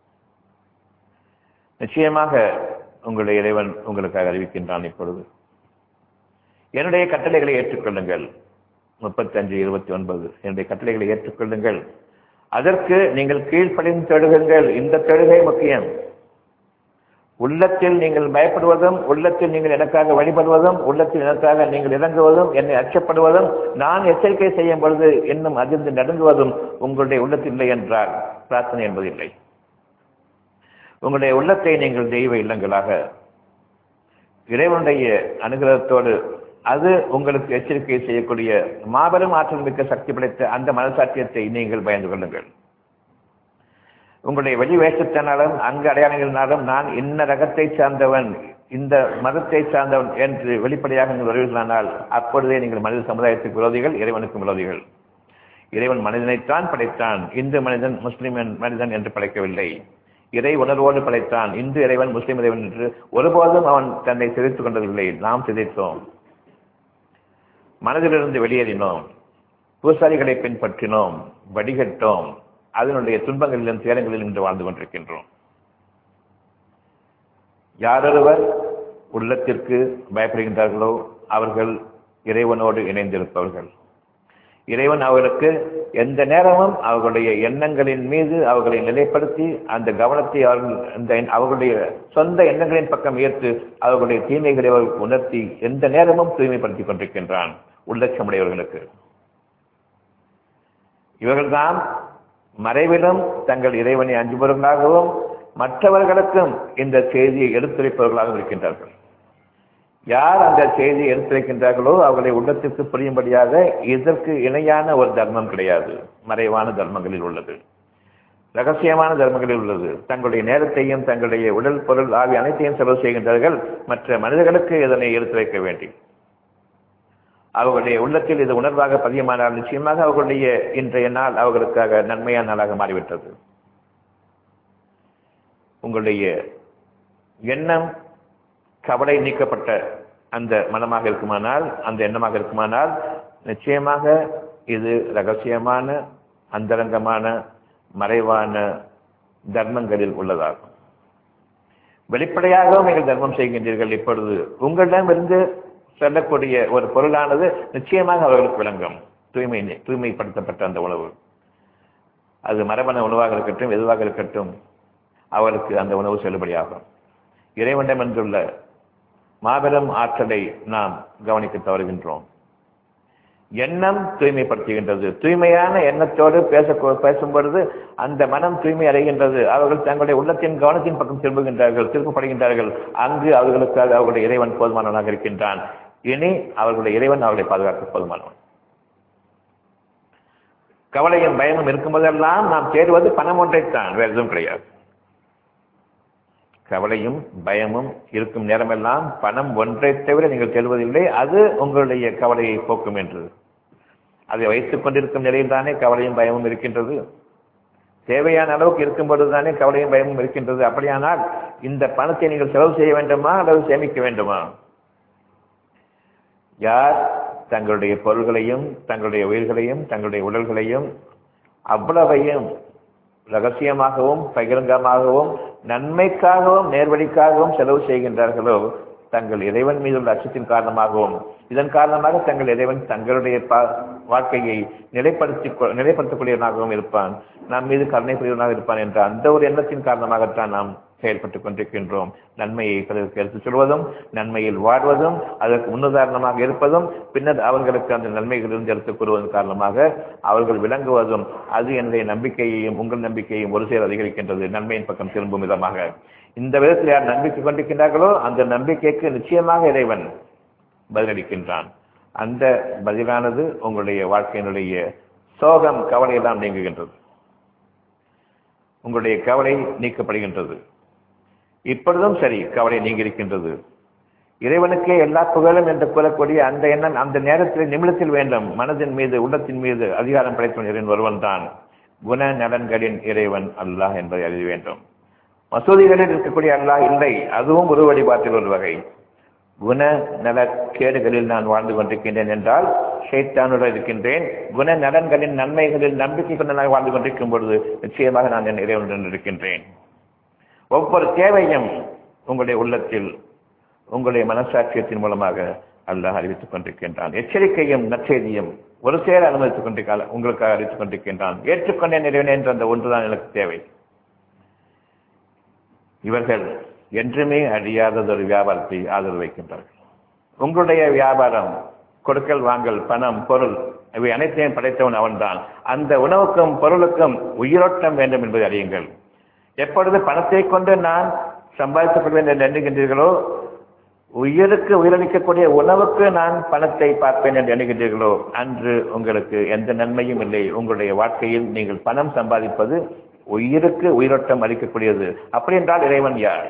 S1: நிச்சயமாக உங்களுடைய இறைவன் உங்களுக்காக அறிவிக்கின்றான். இப்பொழுது என்னுடைய கட்டளைகளை ஏற்றுக்கொள்ளுங்கள். முப்பத்தி அஞ்சு இருபத்தி ஒன்பது என்னுடைய கட்டளைகளை ஏற்றுக்கொள்ளுங்கள், அதற்கு நீங்கள் கீழ்ப்படிந்து தொழுகுங்கள். இந்த தொழுகை முக்கியம். உள்ளத்தில் நீங்கள் பயப்படுவதும், உள்ளத்தில் நீங்கள் எனக்காக வழிபடுவதும், உள்ளத்தில் எனக்காக நீங்கள் இறங்குவதும், என்னை அச்சப்படுவதும், நான் எச்சரிக்கை செய்யும் பொழுது இன்னும் அதிர்ந்து நடுங்குவதும் உங்களுடைய உள்ளத்தில் இல்லை என்றால் பிரார்த்தனை என்பதில்லை. உங்களுடைய உள்ளத்தை நீங்கள் தெய்வ இல்லங்களாக இறைவனுடைய அனுகிரகத்தோடு அது உங்களுக்கு எச்சரிக்கை செய்யக்கூடிய மாபெரும் ஆற்றல் மிக்க சக்தி படைத்த அந்த மனசாட்சியத்தை நீங்கள் பயந்து கொள்ளுங்கள். உங்களுடைய வெளி வேஷத்தினாலும் அங்கு அடையாளங்களினாலும் நான் இன்ன ரகத்தை சார்ந்தவன், இந்த மதத்தை சார்ந்தவன் என்று வெளிப்படையாக நீங்கள் வருவீர்களானால் அப்பொழுதே நீங்கள் மனித சமுதாயத்துக்கு விரோதிகள், இறைவனுக்கு விரோதிகள். இறைவன் மனிதனைத்தான் படைத்தான். இந்து மனிதன் முஸ்லிம் மனிதன் என்று படைக்கவில்லை. இறை உணர்வோடு படைத்தான். இந்து இறைவன் முஸ்லிம் இறைவன் என்று ஒருபோதும் அவன் தன்னை சிதைத்துக் கொண்டதில்லை. நாம் சிதைத்தோம். மனதிலிருந்து வெளியேறினோம், பூசாரிகளை பின்பற்றினோம், வடிகட்டோம், அதனுடைய துன்பங்களிலும் சேரங்களிலும் இன்று வாழ்ந்து கொண்டிருக்கின்றோம். யாரொருவர் உள்ளத்திற்கு பயப்படுகின்றார்களோ அவர்கள் இறைவனோடு இணைந்திருப்பவர்கள். இறைவன் அவர்களுக்கு எந்த நேரமும் அவர்களுடைய எண்ணங்களின் மீது அவர்களை நிலைப்படுத்தி அந்த கவனத்தை அவர்கள் அந்த அவர்களுடைய சொந்த எண்ணங்களின் பக்கம் ஏற்று அவர்களுடைய தீமைகளை அவர்களுக்கு உணர்த்தி எந்த நேரமும் தூய்மைப்படுத்திக் கொண்டிருக்கின்றான் உள்ளட்சமுடையவர்களுக்கு. இவர்கள்தான் மறைவிலும் தங்கள் இறைவனை அஞ்சுபவர்களாகவும் மற்றவர்களுக்கும் இந்த செய்தியை எடுத்துரைப்பவர்களாகவும் இருக்கின்றார்கள். யார் அந்த செய்தியை எடுத்துரைக்கின்றார்களோ அவர்களை உள்ளத்திற்கு புரியும்படியாக இதற்கு இணையான ஒரு தர்மம் கிடையாது. மறைவான தர்மங்களில் உள்ளது, ரகசியமான தர்மங்களில் உள்ளது. தங்களுடைய நேரத்தையும் தங்களுடைய உடல் பொருள் ஆவி அனைத்தையும் செலவு செய்கின்றார்கள் மற்ற மனிதர்களுக்கு இதனை எடுத்துரைக்க வேண்டி. அவர்களுடைய உள்ளத்தில் இது உணர்வாக பதியமானால் நிச்சயமாக அவர்களுடைய இன்றைய நாள் அவர்களுக்காக நன்மையான நாளாக மாறிவிட்டது. உங்களுடைய எண்ணம் கவலை நீக்கப்பட்ட அந்த மனமாக இருக்குமானால், அந்த எண்ணமாக இருக்குமானால் நிச்சயமாக இது ரகசியமான அந்தரங்கமான மறைவான தர்மங்களில் உள்ளதாகும். வெளிப்படையாகவும் நீங்கள் தர்மம் செய்கின்றீர்கள். இப்பொழுது உங்களிடமிருந்து சொல்லக்கூடிய ஒரு பொருளானது நிச்சயமாக அவர்களுக்கு விளங்கும். தூய்மை தூய்மைப்படுத்தப்பட்ட அந்த உணவு, அது மரபண உணவாக இருக்கட்டும், எதுவாக இருக்கட்டும், அவருக்கு அந்த உணவு செல்லுபடியாகும். இறைவனிடம் என்றுள்ள மாபெரும் ஆற்றலை நாம் கவனிக்க தவறுகின்றோம். எண்ணம் தூய்மைப்படுத்துகின்றது. தூய்மையான எண்ணத்தோடு பேச பேசும் பொழுது அந்த மனம் தூய்மை அடைகின்றது. அவர்கள் தங்களுடைய உள்ளத்தின் கவனத்தின் பக்கம் திரும்புகின்றார்கள், திருப்பப்படுகின்றார்கள். அங்கு அவர்களுக்காக அவர்களுடைய இறைவன் போதுமானவனாக இருக்கின்றான். இனி அவர்களுடைய இறைவன் அவர்களை பாதுகாக்க போதுமானவன். கவலையும் பயமும் இருக்கும்போதெல்லாம் நாம் தேடுவது பணம் ஒன்றைத்தான், வேறு எதுவும் கிடையாது. கவலையும் பயமும் இருக்கும் நேரமெல்லாம் பணம் ஒன்றை தவிர நீங்கள் தேடுவதில்லை. அது உங்களுடைய கவலையை போக்கும் என்று அதை வைத்துக் கொண்டிருக்கும் நிலையில் தானே கவலையும் பயமும் இருக்கின்றது. தேவையான அளவுக்கு இருக்கும் பொழுதுதானே கவலையும் பயமும் இருக்கின்றது. அப்படியானால் இந்த பணத்தை நீங்கள் செலவு செய்ய வேண்டுமா அல்லது சேமிக்க வேண்டுமா? யார் தங்களுடைய பொருள்களையும் தங்களுடைய உயிர்களையும் தங்களுடைய உடல்களையும் அவ்வளவையும் ரகசியமாகவும் பகிரங்கமாகவும் நன்மைக்காகவும் நேர்வழிக்காகவும் செலவு செய்கின்றார்களோ தங்கள் இறைவன் மீதுள்ள அச்சத்தின் காரணமாகவும் இதன் காரணமாக தங்கள் இறைவன் தங்களுடைய வாழ்க்கையை நிலைப்படுத்தி நிலைப்படுத்தக்கூடியவனாகவும் இருப்பான், நம் மீது கருணை புரியவனாக இருப்பான் என்ற அந்த ஒரு எண்ணத்தின் காரணமாகத்தான் நாம் செயல்பட்டுக் கொண்டிருக்கின்றோம். நன்மையை பிறருக்கு எடுத்துச் சொல்வதும், நன்மையில் வாழ்வதும், அதற்கு முன்னுதாரணமாக இருப்பதும், பின்னர் அவர்களுக்கு அந்த நன்மைகளிலிருந்து எடுத்துக் கூறுவதன் காரணமாக அவர்கள் விளங்குவதும், அது என்னுடைய நம்பிக்கையையும் உங்கள் நம்பிக்கையையும் ஒரு சேர அதிகரிக்கின்றது, நன்மையின் பக்கம் திரும்பும் விதமாக. இந்த விதத்தில் யார் நம்பிக்கை கொண்டிருக்கின்றார்களோ அந்த நம்பிக்கைக்கு நிச்சயமாக இறைவன் பதிலளிக்கின்றான். அந்த பதிலானது உங்களுடைய வாழ்க்கையினுடைய சோகம் கவலையெல்லாம் நீங்குகின்றது. உங்களுடைய கவலை நீக்கப்படுகின்றது. இப்பொழுதும் சரி, கவலை நீங்கியிருக்கின்றது. இறைவனுக்கே எல்லா புகழும் என்று கூறக்கூடிய அந்த எண்ணம் அந்த நேரத்தில் நிமிடத்தில் வேண்டும். மனதின் மீது உள்ளத்தின் மீது அதிகாரம் படைத்தவன் இறைவன் ஒருவன் தான். குண நலன்களின் இறைவன் அல்லாஹ் என்பதை அறிய வேண்டும். மசூதிகளில் இருக்கக்கூடிய அல்லாஹ் இல்லை, அதுவும் ஒரு வழிபாட்டில் ஒரு வகை. குண நல கேடுகளில் நான் வாழ்ந்து கொண்டிருக்கின்றேன் என்றால் ஷைத்தானுடன் இருக்கின்றேன். குண நலன்களின் நன்மைகளில் நம்பிக்கை கொண்டு நான் வாழ்ந்து கொண்டிருக்கும் பொழுது நிச்சயமாக நான் என் இறைவனுடன் இருக்கின்றேன். ஒவ்வொரு தேவையும் உங்களுடைய உள்ளத்தில் உங்களுடைய மனசாட்சியத்தின் மூலமாக அல்லாஹ் அறிவித்துக் கொண்டிருக்கின்றான். எச்சரிக்கையும் நற்செய்தியும் ஒரு சேர அனுமதித்துக் கொண்டிருக்க உங்களுக்காக அறிவித்துக் கொண்டிருக்கின்றான். ஏற்றுக்கொண்டேன் இறைவனே என்ற அந்த ஒன்றுதான் எனக்கு தேவை. இவர்கள் என்றுமே அழியாததொரு வியாபாரத்தை ஆதரவு வைக்கின்றார்கள். உங்களுடைய வியாபாரம் கொடுக்கல் வாங்கல், பணம், பொருள் இவை அனைத்தையும் படைத்தவன் அவன்தான். அந்த உணவுக்கும் பொருளுக்கும் உயிரோட்டம் வேண்டும் என்பதை அறியுங்கள். எப்பொழுது பணத்தை கொண்டு நான் சம்பாதித்துக் கொள்வேன் என்று எண்ணுகின்றீர்களோ, உயிருக்கு உயிரளிக்கக்கூடிய உணவுக்கு நான் பணத்தை பார்ப்பேன் என்று எண்ணுகின்றீர்களோ, அன்று உங்களுக்கு எந்த நன்மையும் இல்லை. உங்களுடைய வாழ்க்கையில் நீங்கள் பணம் சம்பாதிப்பது உயிருக்கு உயிரோட்டம் அளிக்கக்கூடியது. அப்படி என்றால் இறைவன் யார்?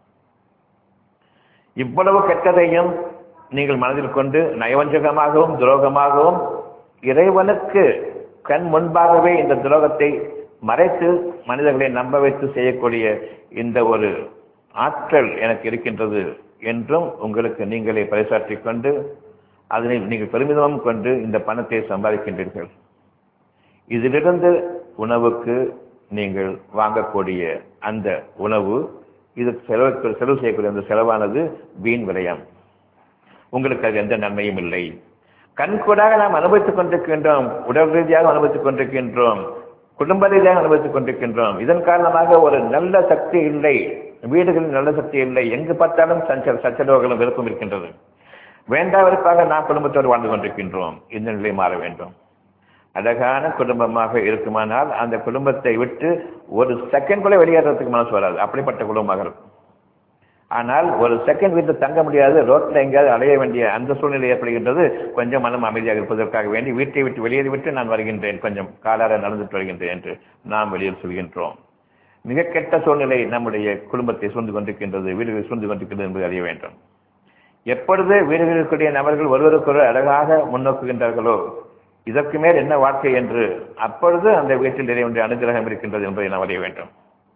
S1: இவ்வளவு கெட்டதையும் நீங்கள் மனதில் கொண்டு நயவஞ்சகமாகவும் துரோகமாகவும் இறைவனுக்கு கண் முன்பாகவே இந்த துரோகத்தை மறைத்து மனிதர்களை நம்ப வைத்து செய்யக்கூடிய இந்த ஒரு ஆற்றல் எனக்கு இருக்கின்றது என்றும் உங்களுக்கு நீங்களே பறைசாற்றிக் கொண்டு அதனை நீங்கள் பெருமிதம் கொண்டு இந்த பணத்தை சம்பாதிக்கின்றீர்கள். இதிலிருந்து உணவுக்கு நீங்கள் வாங்கக்கூடிய அந்த உணவு, இது செலவு செலவு செய்யக்கூடிய அந்த செலவானது வீண் விரயம். உங்களுக்கு அது எந்த நன்மையும் இல்லை. கண்கூடாக நாம் அனுபவித்துக் கொண்டிருக்கின்றோம், உடல் ரீதியாக அனுபவித்துக் கொண்டிருக்கின்றோம், குடும்ப ரீதியாக அனுபவித்துக் கொண்டிருக்கின்றோம். இதன் காரணமாக ஒரு நல்ல சக்தி இல்லை, வீடுகளில் நல்ல சக்தி இல்லை. எங்கு பார்த்தாலும் சஞ்சல் சச்சரவுகளும் வெறுப்பும் இருக்கின்றது. வேண்டா வெறுப்பாக நாம் குடும்பத்தோடு வாழ்ந்து கொண்டிருக்கின்றோம். இந்த நிலை மாற வேண்டும். அழகான குடும்பமாக இருக்குமானால் அந்த குடும்பத்தை விட்டு ஒரு செகண்ட் கூட வெளியேறதுக்கு மனசு வராது. அப்படிப்பட்ட குடும்பமாக இருக்கும். ஆனால் ஒரு செகண்ட் வீட்டில் தங்க முடியாது, ரோட்டில் எங்கேயாவது அலைய வேண்டிய அந்த சூழ்நிலை ஏற்படுகின்றது. கொஞ்சம் மனம் அமைதியாக இருப்பதற்காக வேண்டி வீட்டை விட்டு வெளியேறிவிட்டு நான் வருகின்றேன், கொஞ்சம் காலார நடந்துட்டு வருகின்றேன் என்று நாம் வெளியில் சொல்கின்றோம். மிக கெட்ட சூழ்நிலை நம்முடைய குடும்பத்தை சூழ்ந்து கொண்டிருக்கின்றது, வீடுகளை சூழ்ந்து கொண்டிருக்கின்றது என்பதை அறிய வேண்டும். எப்பொழுது வீடுகளுக்குரிய நபர்கள் ஒருவருக்கொரு அழகாக முன்னோக்குகின்றார்களோ, இதற்கு மேல் என்ன வாழ்க்கை என்று அப்பொழுது அந்த வீட்டில் இறைவனுடைய அனுகிரகம் இருக்கின்றது என்பதை நாம் அறிய வேண்டும்.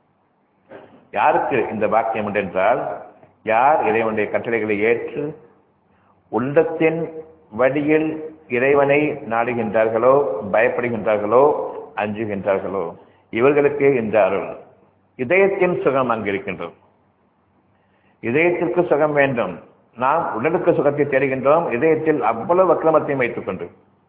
S1: யாருக்கு இந்த பாக்கியம் உண்டு என்றால், யார் இறைவனுடைய கட்டளைகளை ஏற்று உள்ளத்தின் வழியில் இறைவனை நாடுகின்றார்களோ, பயப்படுகின்றார்களோ, அஞ்சுகின்றார்களோ, இவர்களுக்கே இந்த அருள். இதயத்தின் சுகம் அங்கு இருக்கின்றது. இதயத்திற்கு சுகம் வேண்டும். நாம் உடலுக்கு சுகத்தை தேடுகின்றோம், இதயத்தில் அவ்வளவு அக்கிரமத்தையும் வைத்துக் கொண்டு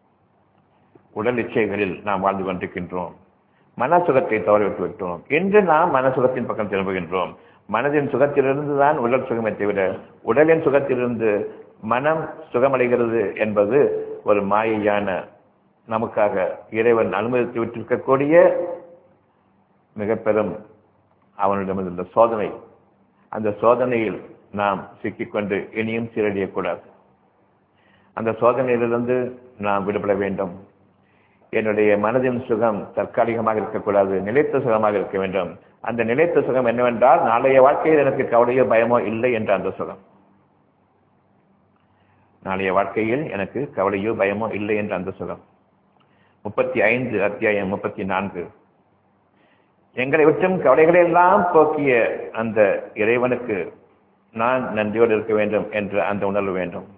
S1: உடல் இச்சைகளில் நாம் வாழ்ந்து கொண்டிருக்கின்றோம். மன சுகத்தை தவறிவிட்டு விட்டோம். இன்று நாம் மன சுகத்தின் பக்கம் திரும்புகின்றோம். மனதின் சுகத்திலிருந்து தான் உடல் சுகமே தவிர உடலின் சுகத்திலிருந்து மனம் சுகமடைகிறது என்பது ஒரு மாயையான, நமக்காக இறைவன் அனுமதித்து விட்டிருக்கக்கூடிய மிக பெரும் அவனிடமிருந்த சோதனை. அந்த சோதனையில் நாம் சிக்கிக்கொண்டு இனியும் சீரழியக்கூடாது. அந்த சோதனையிலிருந்து நாம் விடுபட வேண்டும். என்னுடைய மனதின் சுகம் தற்காலிகமாக இருக்கக்கூடாது, நிலைத்த சுகமாக இருக்க வேண்டும். அந்த நிலைத்த சுகம் என்னவென்றால், நாளைய வாழ்க்கையில் எனக்கு கவலையோ பயமோ இல்லை என்ற அந்த சுகம். நாளைய வாழ்க்கையில் எனக்கு கவலையோ பயமோ இல்லை என்ற அந்த சுகம். முப்பத்தி ஐந்து அத்தியாயம் முப்பத்தி நான்கு. எங்களை விட்டும் கவலைகளை எல்லாம் போக்கிய அந்த இறைவனுக்கு நான் நன்றியோடு இருக்க வேண்டும் என்ற அந்த உணர்வு வேண்டும்.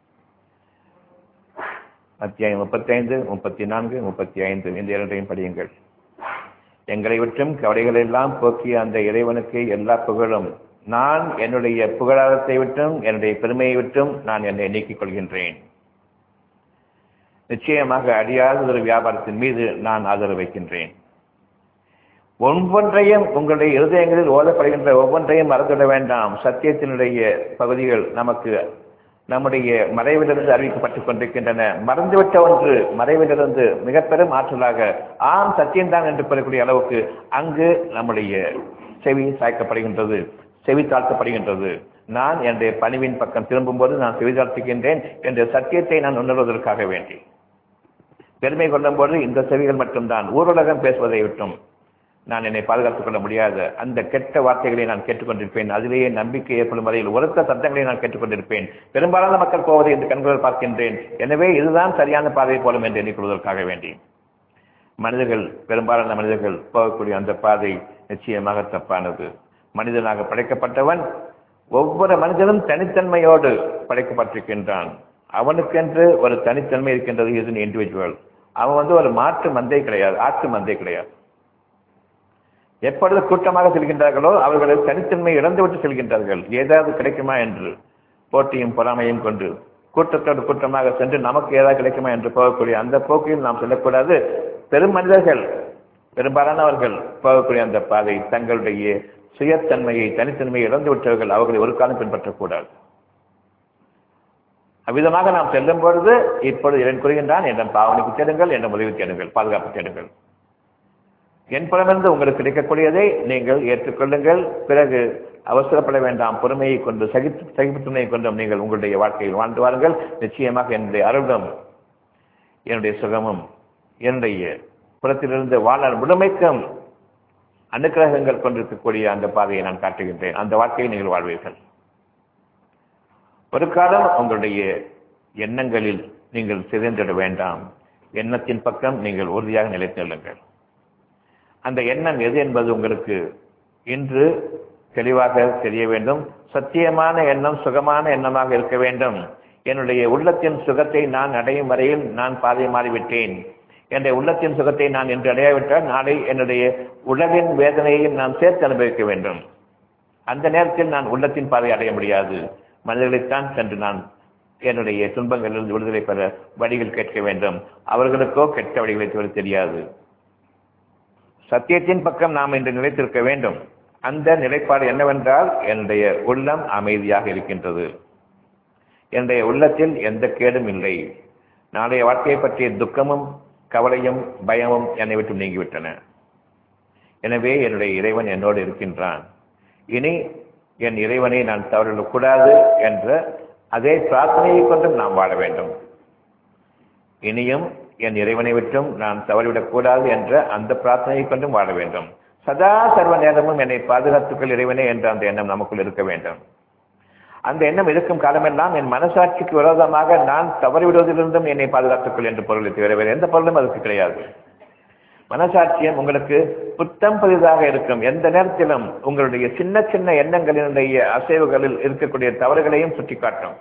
S1: அத்தியாயம் முப்பத்தி ஐந்து முப்பத்தி நான்கு முப்பத்தி ஐந்து இந்த இரண்டையும் படியுங்கள். எங்களை விட்டும் கவலைகள் எல்லாம் போக்கிய அந்த இறைவனுக்கு எல்லா புகழும். நான் என்னுடைய புகழாரத்தை விட்டும் என்னுடைய பெருமையை விட்டும் நான் என்னை நீக்கிக் கொள்கின்றேன். நிச்சயமாக அழியாத ஒரு வியாபாரத்தின் மீது நான் ஆதரவு வைக்கின்றேன். ஒவ்வொன்றையும் உங்களுடைய இருதயங்களில் ஓதப்படுகின்ற ஒவ்வொன்றையும் மறந்துவிட வேண்டாம். சத்தியத்தினுடைய பகுதிகள் நமக்கு நம்முடைய மறைவிலிருந்து அறிவிக்கப்பட்டுக் கொண்டிருக்கின்றன. மறந்துவிட்ட ஒன்று மறைவிலிருந்து மிக பெரும் ஆற்றலாக ஆம் சத்தியம்தான் என்று பெறக்கூடிய அளவுக்கு அங்கு நம்முடைய செவி சாய்க்கப்படுகின்றது, செவி தாழ்த்தப்படுகின்றது. நான் என்னுடைய பணிவின் பக்கம் திரும்பும் போது நான் செவி தாழ்த்துகின்றேன் என்ற சத்தியத்தை நான் உணர்வதற்காக வேண்டி பெருமை கொள்ளும் போது இந்த செவிகள் மட்டும்தான். ஊரடகம் பேசுவதை விட்டும் நான் என்னை பாதுகாத்துக் கொள்ள முடியாத அந்த கெட்ட வார்த்தைகளை நான் கேட்டுக்கொண்டிருப்பேன். அதிலேயே நம்பிக்கை ஏற்படும் வரையில் உரத்த சத்தங்களை நான் கேட்டுக்கொண்டிருப்பேன். பெரும்பாலான மக்கள் போவதை என்று கண்கள் பார்க்கின்றேன். எனவே இதுதான் சரியான பாதை போலும் என்று எண்ணிக்கொள்வதற்காக வேண்டி மனிதர்கள், பெரும்பாலான மனிதர்கள் போகக்கூடிய அந்த பாதை நிச்சயமாக தப்பானது. மனிதனாக படைக்கப்பட்டவன் ஒவ்வொரு மனிதனும் தனித்தன்மையோடு படைக்கப்பட்டிருக்கின்றான். அவனுக்கென்று ஒரு தனித்தன்மை இருக்கின்றது. இது இண்டிவிஜுவல். அவன் வந்து ஒரு மாற்று மந்தை கிடையாது, ஆற்று மந்தை கிடையாது. எப்பொழுது கூட்டமாக செல்கின்றார்களோ அவர்கள் தனித்தன்மை இழந்துவிட்டு செல்கின்றார்கள். ஏதாவது கிடைக்குமா என்று போட்டியும் பொறாமையும் கொண்டு கூட்டத்தோடு கூட்டமாக சென்று நமக்கு ஏதாவது கிடைக்குமா என்று போகக்கூடிய அந்த போக்கையும் நாம் செல்லக்கூடாது. பெரும் மனிதர்கள் பெரும்பாலானவர்கள் போகக்கூடிய அந்த பாதை தங்களுடைய சுயத்தன்மையை தனித்தன்மையை இழந்து விட்டவர்கள் அவர்களை ஒரு காலம் பின்பற்றக்கூடாது. அவ்விதமாக நாம் செல்லும் பொழுது இப்பொழுது இறைவன் கூறுகின்றான், என்னும் பாவனைக்கு தேடுங்கள், என்னும் உதவி தேடுங்கள், பாதுகாப்பு தேடுங்கள். என் புறமிருந்து உங்களுக்கு கிடைக்கக்கூடியதை நீங்கள் ஏற்றுக்கொள்ளுங்கள். பிறகு அவசரப்பட வேண்டாம். பொறுமையை கொண்டு சகித்து சகிப்புத்தன்மையை கொண்டும் நீங்கள் உங்களுடைய வாழ்க்கையில் வாழ்ந்து வாருங்கள். நிச்சயமாக என்னுடைய அருளும் என்னுடைய சுகமும் என்னுடைய புறத்திலிருந்து வாழ்நாள் முழுமைக்கும் அனுக்கிரகங்கள் கொண்டிருக்கக்கூடிய அந்த பாதையை நான் காட்டுகின்றேன். அந்த வாழ்க்கையை நீங்கள் வாழ்வீர்கள். ஒரு காலம் உங்களுடைய எண்ணங்களில் நீங்கள் சிதைந்திட வேண்டாம். எண்ணத்தின் பக்கம் நீங்கள் உறுதியாக நிலைத்து நில்லுங்கள். அந்த எண்ணம் எது என்பது உங்களுக்கு இன்று தெளிவாக தெரிய வேண்டும். சத்தியமான எண்ணம் சுகமான எண்ணமாக இருக்க வேண்டும். என்னுடைய உள்ளத்தின் சுகத்தை நான் அடையும் வரையில் நான் பாதை மாறிவிட்டேன். என்னுடைய உள்ளத்தின் சுகத்தை நான் இன்று அடையாவிட்டால் நாளை என்னுடைய உலகின் வேதனையையும் நான் சேர்த்து அனுபவிக்க வேண்டும். அந்த நேரத்தில் நான் உள்ளத்தின் பாதை அடைய முடியாது. மனிதர்களைத்தான் சென்று நான் என்னுடைய துன்பங்களிலிருந்து விடுதலை பெற வழிகள் கேட்க வேண்டும். அவர்களுக்கோ கெட்ட வழிகளை தவிர தெரியாது. சத்தியத்தின் பக்கம் நாம் இன்று நிலைத்திருக்க வேண்டும். அந்த நிலைப்பாடு என்னவென்றால், என்னுடைய உள்ளம் அமைதியாக இருக்கின்றது. என்னுடைய உள்ளத்தில் எந்த கேடும் இல்லை. நாளைய வாழ்க்கையை பற்றிய துக்கமும் கவலையும் பயமும் என்னை விட்டு நீங்கிவிட்டன. எனவே என்னுடைய இறைவன் என்னோடு இருக்கின்றான். இனி என் இறைவனை நான் தவறிவிடக்கூடாது என்ற அதே பிரார்த்தனையை கொண்டும் நாம் வாழ வேண்டும். இனியும் என் இறைவனை விட்டும் நான் தவறிவிடக்கூடாது என்ற அந்த பிரார்த்தனையை கொண்டும் வாழ வேண்டும். சதா சர்வ நேரமும் என்னை பாதுகாத்துக்கள் இறைவனே என்ற அந்த எண்ணம் நமக்குள் இருக்க வேண்டும். அந்த எண்ணம் இருக்கும் காலமெல்லாம் என் மனசாட்சிக்கு விரோதமாக நான் தவறிவிடுவதிலிருந்தும் என்னை பாதுகாத்துக்கள் என்று பொருளை தவிர வேறு எந்த பொருளும் அதுக்கு கிடையாது. மனசாட்சியம் உங்களுக்கு புத்தம் புதிதாக இருக்கும். எந்த நேரத்திலும் உங்களுடைய சின்ன சின்ன எண்ணங்களினுடைய அசைவுகளில் இருக்கக்கூடிய தவறுகளையும் சுட்டிக்காட்டும்.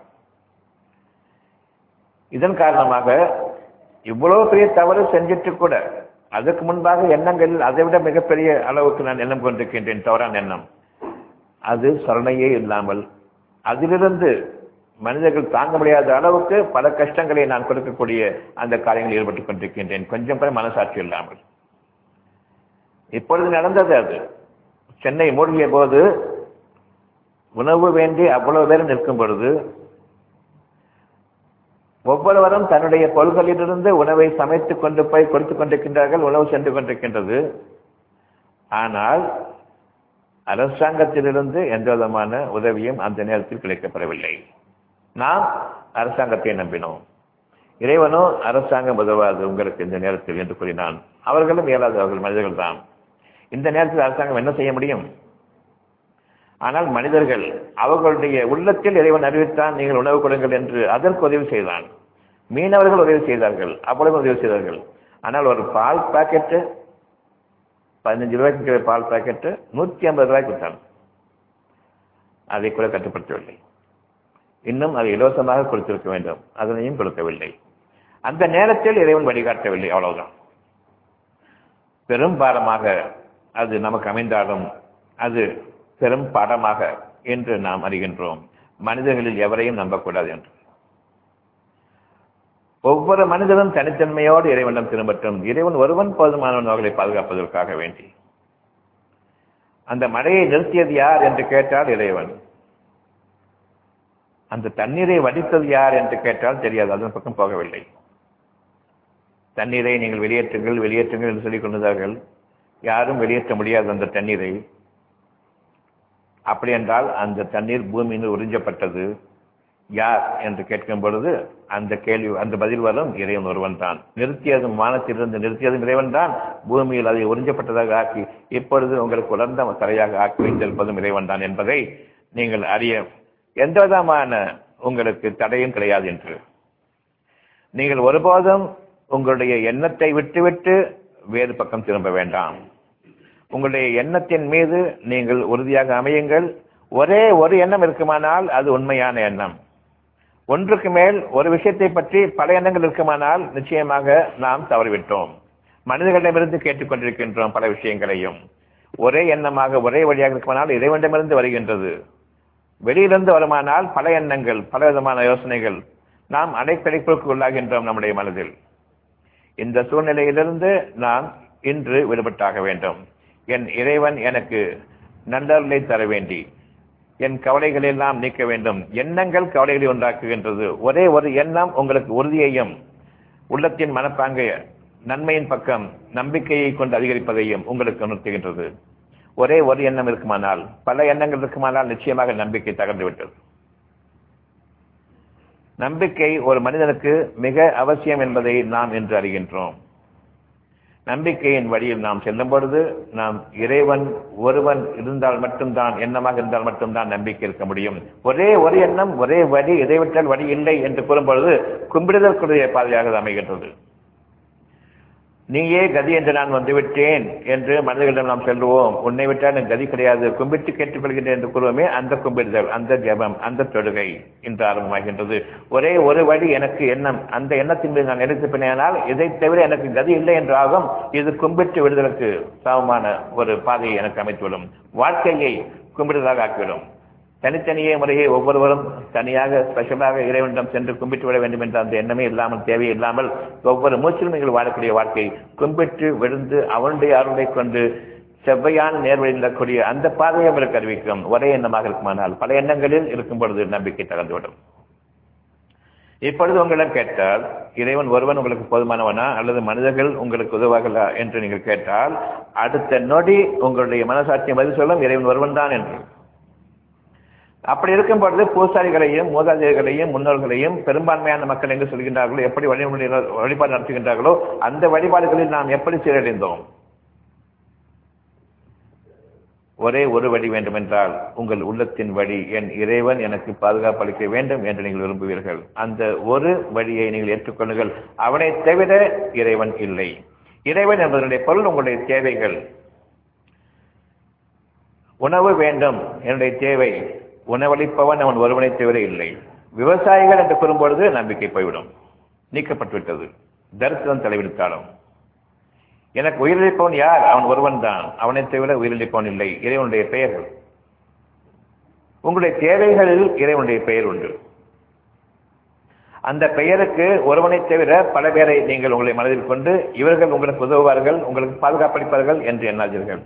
S1: இதன் காரணமாக இவ்வளவு பெரிய தவறு செஞ்சிட்டு கூட அதற்கு முன்பாக எண்ணங்களில் அதை விட மிகப்பெரிய அளவுக்கு நான் எண்ணம் கொண்டிருக்கின்றேன், தவறான எண்ணம். அது சரணையே இல்லாமல் அதிலிருந்து மனிதர்கள் தாங்க முடியாத அளவுக்கு பல கஷ்டங்களை நான் கொடுக்கக்கூடிய அந்த காரியங்களில் ஈடுபட்டுக் கொண்டிருக்கின்றேன், கொஞ்சம் கூட மனசாட்சி இல்லாமல். இப்பொழுது நடந்தது அது. சென்னை மூழ்கிய போது உணவு வேண்டி அவ்வளவு பேரும் நிற்கும் பொழுது ஒவ்வொருவரும் தன்னுடைய பொருள்களிலிருந்து உணவை சமைத்துக் கொண்டு போய் கொடுத்துக் கொண்டிருக்கின்றார்கள். உணவு சென்று கொண்டிருக்கின்றது. ஆனால் அரசாங்கத்திலிருந்து எந்த விதமான உதவியும் அந்த நேரத்தில் கிடைக்கப்படவில்லை. நாம் அரசாங்கத்தை நம்பினோம். இறைவனோ அரசாங்கம் உதவாது உங்களுக்கு இந்த நேரத்தில் என்று கூறினான். அவர்களும் இயலாதவர்கள், மனிதர்கள் தான். இந்த நேரத்தில் அரசாங்கம் என்ன செய்ய முடியும்? ஆனால் மனிதர்கள் அவர்களுடைய உள்ளத்தில் இறைவன் அறிவித்தான், நீங்கள் உணவு கொடுங்கள் என்று அதற்கு உதவி செய்தான். மீனவர்கள் உதவி செய்தார்கள், அவ்வளவு உதவி செய்தார்கள். ஆனால் ஒரு பால் பாக்கெட்டு பதினஞ்சு ரூபாய்க்கு பால் பாக்கெட்டு நூற்றி ஐம்பது ரூபாய்க்கு விட்டான். அதை கூட கட்டுப்படுத்தவில்லை. இன்னும் அதை இலவசமாக கொடுத்திருக்க வேண்டும், அதனையும் கொடுக்கவில்லை. அந்த நேரத்தில் இறைவன் வழிகாட்டவில்லை, அவ்வளவுதான். பெரும் பாடமாக அது நமக்கு அமைந்தாலும் அது பெரும் பாடமாக என்று நாம் அறிகின்றோம். மனிதர்களில் எவரையும் நம்பக்கூடாது என்று. ஒவ்வொரு மனிதனும் தனித்தன்மையோடு இறைவனிடம் திரும்பட்டும். இறைவன் ஒருவன் போதுமானவன் அவர்களை பாதுகாப்பதற்காக வேண்டி. அந்த மழையை நிறுத்தியது யார் என்று கேட்டால் இறைவன். அந்த தண்ணீரை வடித்தது யார் என்று கேட்டால் தெரியாது, அதன் பக்கம் போகவில்லை. தண்ணீரை நீங்கள் வெளியேற்றுங்கள் வெளியேற்றுங்கள் என்று சொல்லிக் கொண்டார்கள். யாரும் வெளியேற்ற முடியாது அந்த தண்ணீரை. அப்படி என்றால் அந்த தண்ணீர் பூமியில் உறிஞ்சப்பட்டது யார் என்று கேட்கும் பொழுது அந்த கேள்வி அந்த பதில் வரும், இறைவன் ஒருவன் தான். நிறுத்தியதும் வானத்திலிருந்து நிறுத்தியதும் இறைவன் தான். பூமியில் அதை உறிஞ்சப்பட்டதாக ஆக்கி இப்பொழுது உங்களுக்கு உலர்ந்த தரையாக ஆக்கி வைத்திருப்பதும் இறைவன் தான் என்பதை நீங்கள் அறிய எந்த விதமான உங்களுக்கு தடையும் கிடையாது என்று. நீங்கள் ஒருபோதும் உங்களுடைய எண்ணத்தை விட்டுவிட்டு வேறு பக்கம் திரும்ப வேண்டாம். உங்களுடைய எண்ணத்தின் மீது நீங்கள் உறுதியாக அமையுங்கள். ஒரே ஒரு எண்ணம் இருக்குமானால் அது உண்மையான எண்ணம். ஒன்றுக்கு மேல் ஒரு விஷயத்தை பற்றி பல எண்ணங்கள் இருக்குமானால் நிச்சயமாக நாம் தவறிவிட்டோம். மனிதர்களிடமிருந்து கேட்டுக்கொண்டிருக்கின்றோம் பல விஷயங்களையும். ஒரே எண்ணமாக ஒரே வழியாக இருக்குமானால் இறைவனிடமிருந்து வருகின்றது. வெளியிலிருந்து வருமானால் பல எண்ணங்கள், பல விதமான யோசனைகள், நாம் அடைக்கழிப்புக்கு உள்ளாகின்றோம் நம்முடைய மனதில். இந்த சூழ்நிலையிலிருந்து நாம் இன்று விடுபட்டாக வேண்டும். என் இறைவன் எனக்கு நல்லருளை தர வேண்டி என் கவலைகளை எல்லாம் நீக்க வேண்டும். எண்ணங்கள் கவலைகளை உண்டாக்குகின்றது. ஒரே ஒரு எண்ணம் உங்களுக்கு உறுதியையும் உள்ளத்தின் மனப்பாங்கை நன்மையின் பக்கம் நம்பிக்கையை கொண்டு அதிகரிப்பதையும் உங்களுக்கு உணர்த்துகின்றது. ஒரே ஒரு எண்ணம் இருக்குமானால், பல எண்ணங்கள் இருக்குமானால் நிச்சயமாக நம்பிக்கை தகர்ந்துவிட்டது. நம்பிக்கை ஒரு மனிதனுக்கு மிக அவசியம் என்பதை நாம் இன்று அறிகின்றோம். நம்பிக்கையின் வழியில் நாம் செல்லும் பொழுது நாம் இறைவன் ஒருவன் இருந்தால் மட்டும்தான், எண்ணமாக இருந்தால் மட்டும்தான் நம்பிக்கை இருக்க முடியும். ஒரே ஒரு எண்ணம், ஒரே வழி, இதைவிட்டால் வழி இல்லை என்று கூறும்பொழுது கும்பிடுதற்குரிய பாதையாக அமைகின்றது. நீயே கதி என்று நான் வந்துவிட்டேன் என்று மனிதர்களிடம் நாம் செல்வோம். உன்னை விட்டால் எனக்கு கதி கிடையாது, கும்பிட்டு கேட்டுக்கொள்கின்றேன் என்று கூறுவோமே, அந்த கும்பிடுதல், அந்த ஜபம், அந்த தொழுகை இன்று ஆரம்பமாகின்றது. ஒரே ஒரு வழி எனக்கு எண்ணம், அந்த எண்ணத்தின் மீது நான் எடுத்து பின்னால் இதை தவிர எனக்கு கதி இல்லை என்று ஆகும். இது கும்பிட்டு விடுதலுக்கு சமமான ஒரு பாதையை எனக்கு அமைத்துவிடும். வாழ்க்கையை கும்பிடுதலாக ஆக்கிவிடும். தனித்தனியே முறையே ஒவ்வொருவரும் தனியாக ஸ்பெஷலாக இறைவனிடம் சென்று கும்பிட்டு விட வேண்டும் என்ற அந்த எண்ணமே இல்லாமல், தேவையே இல்லாமல் ஒவ்வொரு மூச்சிலும் நீங்கள் வாழக்கூடிய வாழ்க்கை கும்பிட்டு விழுந்து அவனுடைய அருளை கொண்டு செவ்வையான நேர்வழியில் இருக்கக்கூடிய அந்த பாதையை உங்களுக்கு அறிவிக்கும். ஒரே எண்ணமாக இருக்குமானால் பல எண்ணங்களில் இருக்கும் பொழுது நம்பிக்கை தகர்ந்துவிடும். இப்பொழுது உங்களிடம் கேட்டால் இறைவன் ஒருவன் உங்களுக்கு போதுமானவனா அல்லது மனிதர்கள் உங்களுக்கு உதவாகலா என்று நீங்கள் கேட்டால் அடுத்த நொடி உங்களுடைய மனசாட்சியம் பதில் சொல்லும் இறைவன் ஒருவன் தான் என்று. அப்படி இருக்கும் பொழுது பூசாரிகளையும் மூதாதையர்களையும் முன்னோர்களையும் பெரும்பான்மையான மக்கள் எங்கு சொல்கின்றார்களோ, எப்படி வழிமுறை வழிபாடு நடத்துகின்றார்களோ அந்த வழிபாடுகளில் நாம் எப்படி சீரடைந்தோம்? ஒரே ஒரு வழி வேண்டுமென்றால் உங்கள் உள்ளத்தின் வழி, என் இறைவன் எனக்கு பாதுகாப்பு அளிக்க வேண்டும் என்று நீங்கள் விரும்புவீர்கள். அந்த ஒரு வழியை நீங்கள் ஏற்றுக்கொள்ளுங்கள். அவனை தவிர இறைவன் இல்லை. இறைவன் என்பதனுடைய பொருள் உங்களுடைய தேவைகள். உணவு வேண்டும் என்னுடைய தேவை, உணவளிப்பவன் அவன் ஒருவனை தவிர இல்லை. விவசாயிகள் என்று கூறும்பொழுது நம்பிக்கை போய்விடும், நீக்கப்பட்டுவிட்டது. தரித்திரம் தலைவிடுத்தாலும் எனக்கு உயிரிழப்பவன் யார்? அவன் ஒருவன் தான், அவனை தவிர உயிரிழப்பவன் இல்லை. இறைவனுடைய பெயர்கள், உங்களுடைய தேவைகளில் இறைவனுடைய பெயர் உண்டு. அந்த பெயருக்கு ஒருவனை தவிர பல பேரை நீங்கள் உங்களை மனதில் கொண்டு இவர்கள் உங்களுக்கு உதவுவார்கள், உங்களுக்கு பாதுகாப்பளிப்பார்கள் என்று எண்ணாதீர்கள்.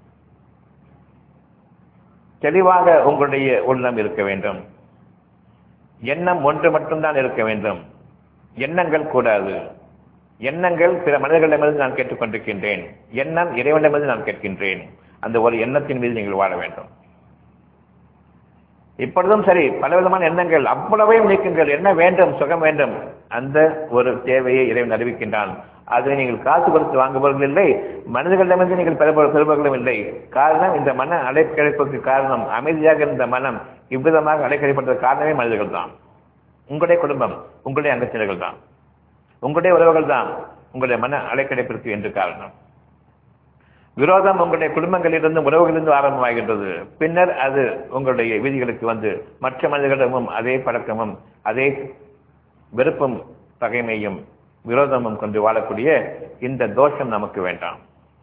S1: தெளிவாக உங்களுடைய உள்ளம் இருக்க வேண்டும். எண்ணம் ஒன்று மட்டும்தான் இருக்க வேண்டும். எண்ணங்கள் கூடாது. எண்ணங்கள் பிற மனிதர்களிடமிருந்து நான் கேட்டுக்கொண்டிருக்கின்றேன், எண்ணம் இறைவனிடமிருந்து நான் கேட்கின்றேன். அந்த ஒரு எண்ணத்தின் மீது நீங்கள் வாழ வேண்டும். இப்பொழுதும் சரி, பலவிதமான எண்ணங்கள், அவ்வளவையும் நீக்குங்கள். என்ன வேண்டும்? சுகம் வேண்டும். அந்த ஒரு தேவையை இறைவன் அறிவிக்கின்றான். அதை நீங்கள் காசு கொடுத்து வாங்குபவர்கள் இல்லை, மனிதர்களிடமிருந்து நீங்கள் பெறுபவர்களும் இல்லை. காரணம், இந்த மன அலைக்கழிப்புக்கு காரணம் அமைதியாக இருந்த மனம் இவ்விதமாக அலைக்கழிப்பதற்கு காரணமே மனிதர்கள் தான். உங்களுடைய குடும்பம், உங்களுடைய அங்கத்தினர்கள் தான், உங்களுடைய உறவுகள் தான் உங்களுடைய மன அலைக்கழிப்பிற்கு என்று காரணம். விரோதம் உங்களுடைய குடும்பங்களிலிருந்து உறவுகளிலிருந்து ஆரம்பமாகின்றது. பின்னர் அது உங்களுடைய வீதிகளுக்கு வந்து மற்ற மனிதர்களிடமும் அதே பழக்கமும் அதே வெறுப்பும் பகைமையும் விரோதமும் கொண்டு வாழக்கூடிய இந்த தோஷம் நமக்கு வேண்டாம்.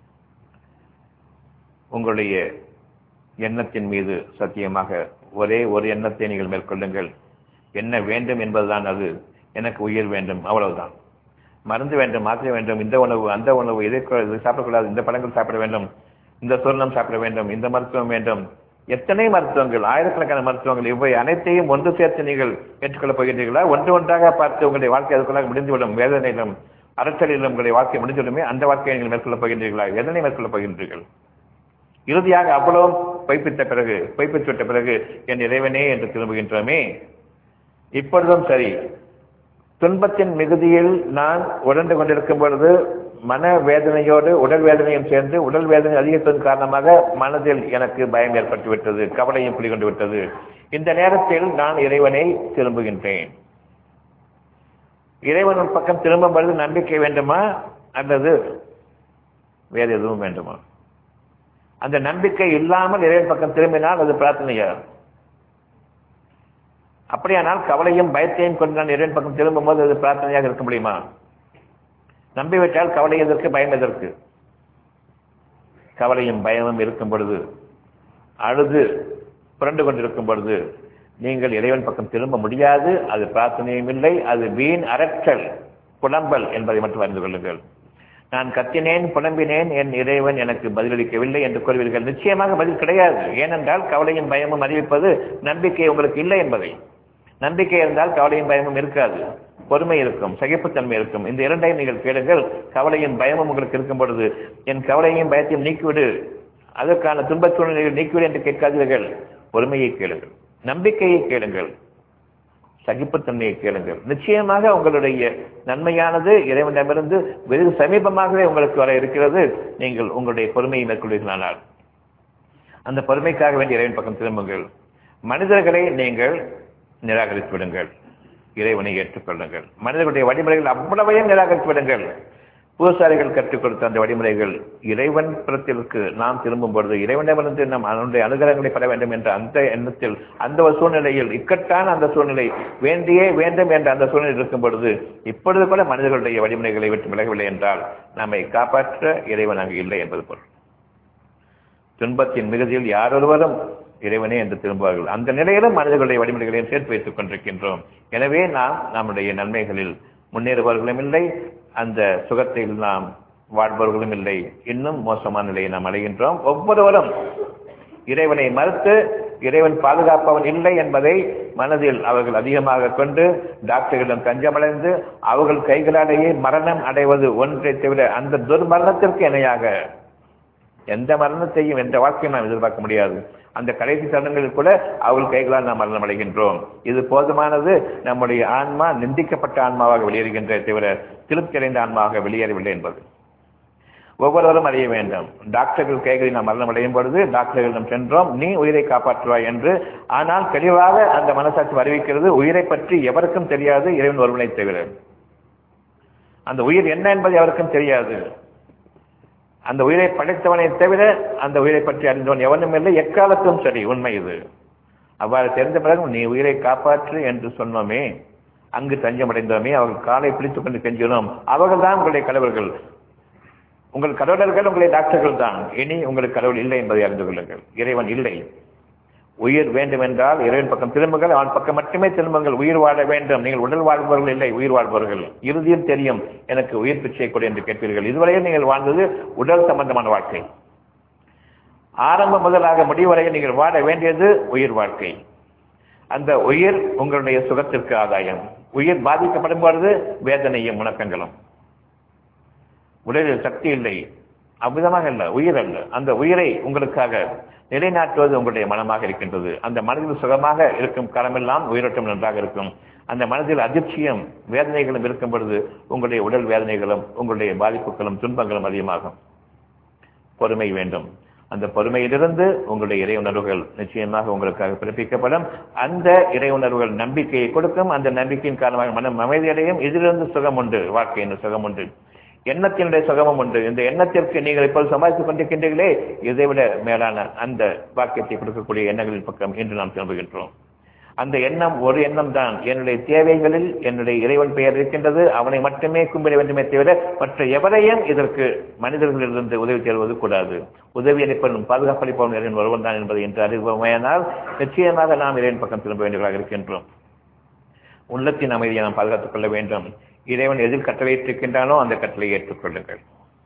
S1: உங்களுடைய எண்ணத்தின் மீது சத்தியமாக ஒரே ஒரு எண்ணத்தை நீங்கள் மேற்கொள்ளுங்கள். என்ன வேண்டும் என்பதுதான் அது. எனக்கு உயிர் வேண்டும், அவ்வளவுதான். மருந்து வேண்டும், மாத்திரை வேண்டும், இந்த உணவு அந்த உணவு, இதை சாப்பிடக்கூடாது, இந்த பழங்கள் சாப்பிட வேண்டும், இந்த சொர்ணம் சாப்பிட வேண்டும், இந்த மருத்துவம் வேண்டும். எத்தனை மருத்துவங்கள், ஆயிரக்கணக்கான மருத்துவங்கள், இவை அனைத்தையும் ஒன்று சேர்த்து நீங்கள் ஏற்றுக்கொள்ளப் போகின்றீர்களா? ஒன்று ஒன்றாக பார்த்து உங்களுடைய வாழ்க்கை அதுக்குள்ளாக முடிந்துவிடும். வேதனையிலும் அரசலிலும் உங்களுடைய வாழ்க்கை முடிந்துவிடுமே, அந்த வாழ்க்கையை நீங்கள் மேற்கொள்ளப் போகின்றீர்களா? எதனை மேற்கொள்ளப் போகின்றீர்கள்? இறுதியாக அவ்வளவும் பொய்ப்பித்த பிறகு பொய்ப்பித்து விட்ட பிறகு என் இறைவனே என்று திரும்புகின்றோமே. இப்பொழுதும் சரி, துன்பத்தின் மிகுதியில் நான் உணர்ந்து கொண்டிருக்கும் பொழுது மன வேதனையோடு உடல் வேதனையும் சேர்ந்து உடல் வேதனை அதிகரிப்பதன் காரணமாக மனதில் எனக்கு பயம் ஏற்பட்டு விட்டது, கவலையும் குடிகொண்டு விட்டது. இந்த நேரத்தில் நான் இறைவனை திரும்புகின்றேன். இறைவன் பக்கம் திரும்பும் பொழுது நம்பிக்கை வேண்டுமா அல்லது வேறு எதுவும் வேண்டுமா? அந்த நம்பிக்கை இல்லாமல் இறைவன் பக்கம் திரும்பினால் அது பிரார்த்தனையா? அப்படியானால் கவலையும் பயத்தையும் கொண்டு நான் இறைவன் பக்கம் திரும்பும் போது அது பிரார்த்தனையாக இருக்க முடியுமா? நம்பிவிட்டால் கவலை எதற்கு, பயம் எதற்கு? கவலையும் பயமும் இருக்கும் பொழுது, அழுது புரண்டு கொண்டிருக்கும் பொழுது நீங்கள் இறைவன் பக்கம் திரும்ப முடியாது. அது பிரார்த்தனையும் இல்லை, அது வீண் அரற்றல், புலம்பல் என்பதை மட்டும் அறிந்து கொள்ளுங்கள். நான் கத்தினேன், புலம்பினேன், என் இறைவன் எனக்கு பதிலளிக்கவில்லை என்று கூறுவீர்கள். நிச்சயமாக பதில் கிடையாது. ஏனென்றால் கவலையும் பயமும் அறிவிப்பது நம்பிக்கை உங்களுக்கு இல்லை என்பதை. நம்பிக்கை இருந்தால் கவலையும் பயமும் இருக்காது, பொறுமை இருக்கும், சகிப்புத்தன்மை இருக்கும். இந்த இரண்டையும் நீங்கள் கேளுங்கள். கவலையும் பயமும் உங்களுக்கு இருக்கும் பொழுது என் கவலையையும் பயத்தையும் நீக்கிவிடு, அதற்கான துன்பச் சூழ்நிலையில் நீக்கிவிடு என்று கேட்காதீர்கள். பொறுமையை கேளுங்கள், நம்பிக்கையை கேளுங்கள், சகிப்புத்தன்மையை கேளுங்கள். நிச்சயமாக உங்களுடைய நன்மையானது இறைவனிடமிருந்து வெகு சமீபமாகவே உங்களுக்கு வர இருக்கிறது. நீங்கள் உங்களுடைய பொறுமையை மேற்கொள்வீர்களானால் அந்த பொறுமைக்காக வேண்டிய இறைவன் பக்கம் திரும்புங்கள். மனிதர்களை நீங்கள் நிராகரித்து விடுங்கள், இறைவனை ஏற்றுக்கொள்ளுங்கள். மனிதர்களுடைய வழிமுறைகள் அவ்வளவையும் நிராகரித்து விடுங்கள். பூசாரிகள் கற்றுக் கொடுத்த அந்த வழிமுறைகள் இறைவன் புறத்திற்கு நாம் திரும்பும் பொழுது இறைவனிடமிருந்து நாம் அவனுடைய அனுகிரகங்களை பெற வேண்டும் என்ற அந்த எண்ணத்தில், அந்த ஒரு சூழ்நிலையில், இக்கட்டான அந்த சூழ்நிலை, வேண்டியே வேண்டும் என்ற அந்த சூழ்நிலை இருக்கும் பொழுது இப்பொழுது கூட மனிதர்களுடைய வழிமுறைகளை விட்டு விலகவில்லை என்றால் நம்மை காப்பாற்ற இறைவன் அங்கு இல்லை என்பது பொருள். துன்பத்தின் மிகுதியில் யாரொருவரும் இறைவனே என்று திரும்புவார்கள். அந்த நிலையிலும் மனிதர்களுடைய வழிமுறைகளையும் சேர்த்து வைத்துக் கொண்டிருக்கின்றோம். எனவே நாம் நம்முடைய நன்மைகளில் முன்னேறுபவர்களும் இல்லை, அந்த சுகத்தில் நாம் வாழ்பவர்களும் இல்லை. இன்னும் மோசமான நிலையை நாம் அடைகின்றோம். ஒவ்வொருவரும் இறைவனை மறுத்து இறைவன் பாதுகாப்பவன் இல்லை என்பதை மனதில் அவர்கள் அதிகமாக கொண்டு டாக்டர்களிடம் தஞ்சமடைந்து அவர்கள் கைகளாலேயே மரணம் அடைவது ஒன்றை தவிர அந்த துர்மரணத்திற்கு இணையாக எந்த மரணத்தையும், எந்த வாழ்க்கையும் நாம் எதிர்பார்க்க முடியாது. அந்த கடைசி தருணங்களில் கூட அவள் கைகளால் நாம் மரணம் அடைகின்றோம். இது போதுமானது. நம்முடைய ஆன்மா நிந்திக்கப்பட்ட ஆன்மாவாக வெளியேறுகின்ற தவிர திருப்தி அடைந்த ஆன்மாவாக வெளியேறவில்லை என்பது ஒவ்வொருவரும் அறிய வேண்டும். டாக்டர்கள் கைகளில் நாம் மரணம் அடையும் பொழுது டாக்டர்களிடம் சென்றோம், நீ உயிரை காப்பாற்றுவாய் என்று. ஆனால் தெளிவாக அந்த மனசாட்சி அறிவிக்கிறது, உயிரை பற்றி எவருக்கும் தெரியாது, இறைவன் ஒருவனை தவிர. அந்த உயிர் என்ன என்பது எவருக்கும் தெரியாது. அந்த உயிரை படைத்தவனை தவிர அந்த உயிரை பற்றி அறிந்தவன் எவனும் இல்லை, எக்காலத்தும் சரி. உண்மை இது. அவ்வாறு தெரிந்த பிறகு நீ உயிரை காப்பாற்று என்று சொன்னோமே, அங்கு தஞ்சமடைந்தோமே, அவர்கள் காலை பிடித்துக் கொண்டு கெஞ்சினோம். அவர்கள் தான் உங்களுடைய கடவுள்கள், உங்கள் கடவுளர்கள் உங்களுடைய டாக்டர்கள் தான். இனி உங்களுக்கு கடவுள் இல்லை என்பதை அறிந்து கொள்ளுங்கள். இறைவன் இல்லை. உயிர் வேண்டும் என்றால் இறைவன் பக்கம் திரும்புங்கள், அவன் பக்கம் மட்டுமே திரும்புங்கள். உயிர் வாழ வேண்டும். நீங்கள் உடல் வாழ்பவர்கள் இல்லை, உயிர் வாழ்பவர்கள். இறுதியில் தெரியும் எனக்கு உயிர் பிச்சை கொடு என்று கேட்பீர்கள். இதுவரையில் நீங்கள் வாழ்ந்தது உடல் சம்பந்தமான வாழ்க்கை. ஆரம்ப முதலாக முடிவரையில் நீங்கள் வாழ வேண்டியது உயிர் வாழ்க்கை. அந்த உயிர் உங்களுடைய சுகத்திற்கு ஆதாயம். உயிர் பாதிக்கப்படும் பொழுது வேதனையும் முழக்கங்களும். உடலில் சக்தி இல்லை, அவ்விதமாக அல்ல, உயிர் அல்ல. அந்த உயிரை உங்களுக்காக நிலைநாட்டுவது உங்களுடைய மனமாக இருக்கின்றது. அந்த மனதில் சுகமாக இருக்கும் காலமெல்லாம் உயிரோட்டம் நன்றாக இருக்கும். அந்த மனதில் அதிர்ச்சியும் வேதனைகளும் இருக்கும் பொழுது உங்களுடைய உடல் வேதனைகளும் உங்களுடைய பாதிப்புகளும் துன்பங்களும் அதிகமாகும். பொறுமை வேண்டும். அந்த பொறுமையிலிருந்து உங்களுடைய இறை உணர்வுகள் நிச்சயமாக உங்களுக்காக பிறப்பிக்கப்படும். அந்த இறை உணர்வுகள் நம்பிக்கையை கொடுக்கும். அந்த நம்பிக்கையின் காரணமாக மனம் அமைதியடையும். இதிலிருந்து சுகம் உண்டு, வாழ்க்கையின் சுகம் உண்டு, எண்ணத்தினுடைய சுகமும் உண்டு. இந்த எண்ணத்திற்கு நீங்கள் இப்போது சம்பாதித்துக் கொண்டிருக்கின்றீர்களே, இதைவிட மேலான அந்த வாக்கியத்தை கொடுக்கக்கூடிய எண்ணங்களின் பக்கம் இன்று நாம் திரும்புகின்றோம். அந்த எண்ணம் ஒரு எண்ணம் தான். என்னுடைய தேவைகளில் என்னுடைய இறைவன் பெயர் இருக்கின்றது, அவனை மட்டுமே கும்பிட வேண்டுமே தவிர மற்ற எவரையும் இதற்கு மனிதர்களிலிருந்து உதவி தேடுவது கூடாது. உதவி அளிப்பவனும் பாதுகாப்பளிப்பவன் இறைவன் ஒருவன் தான் என்பதை என்று அறிவுமையானால் நிச்சயமாக நாம் இறைவன் பக்கம் திரும்ப வேண்டியவர்களாக இருக்கின்றோம். உள்ளத்தின் அமைதியை நாம் பாதுகாத்துக் கொள்ள வேண்டும். இறைவன் எதில் கட்டளையிட்டிருக்கின்றானோ அந்த கட்டளையை ஏற்றுக்கொள்ளுங்கள்.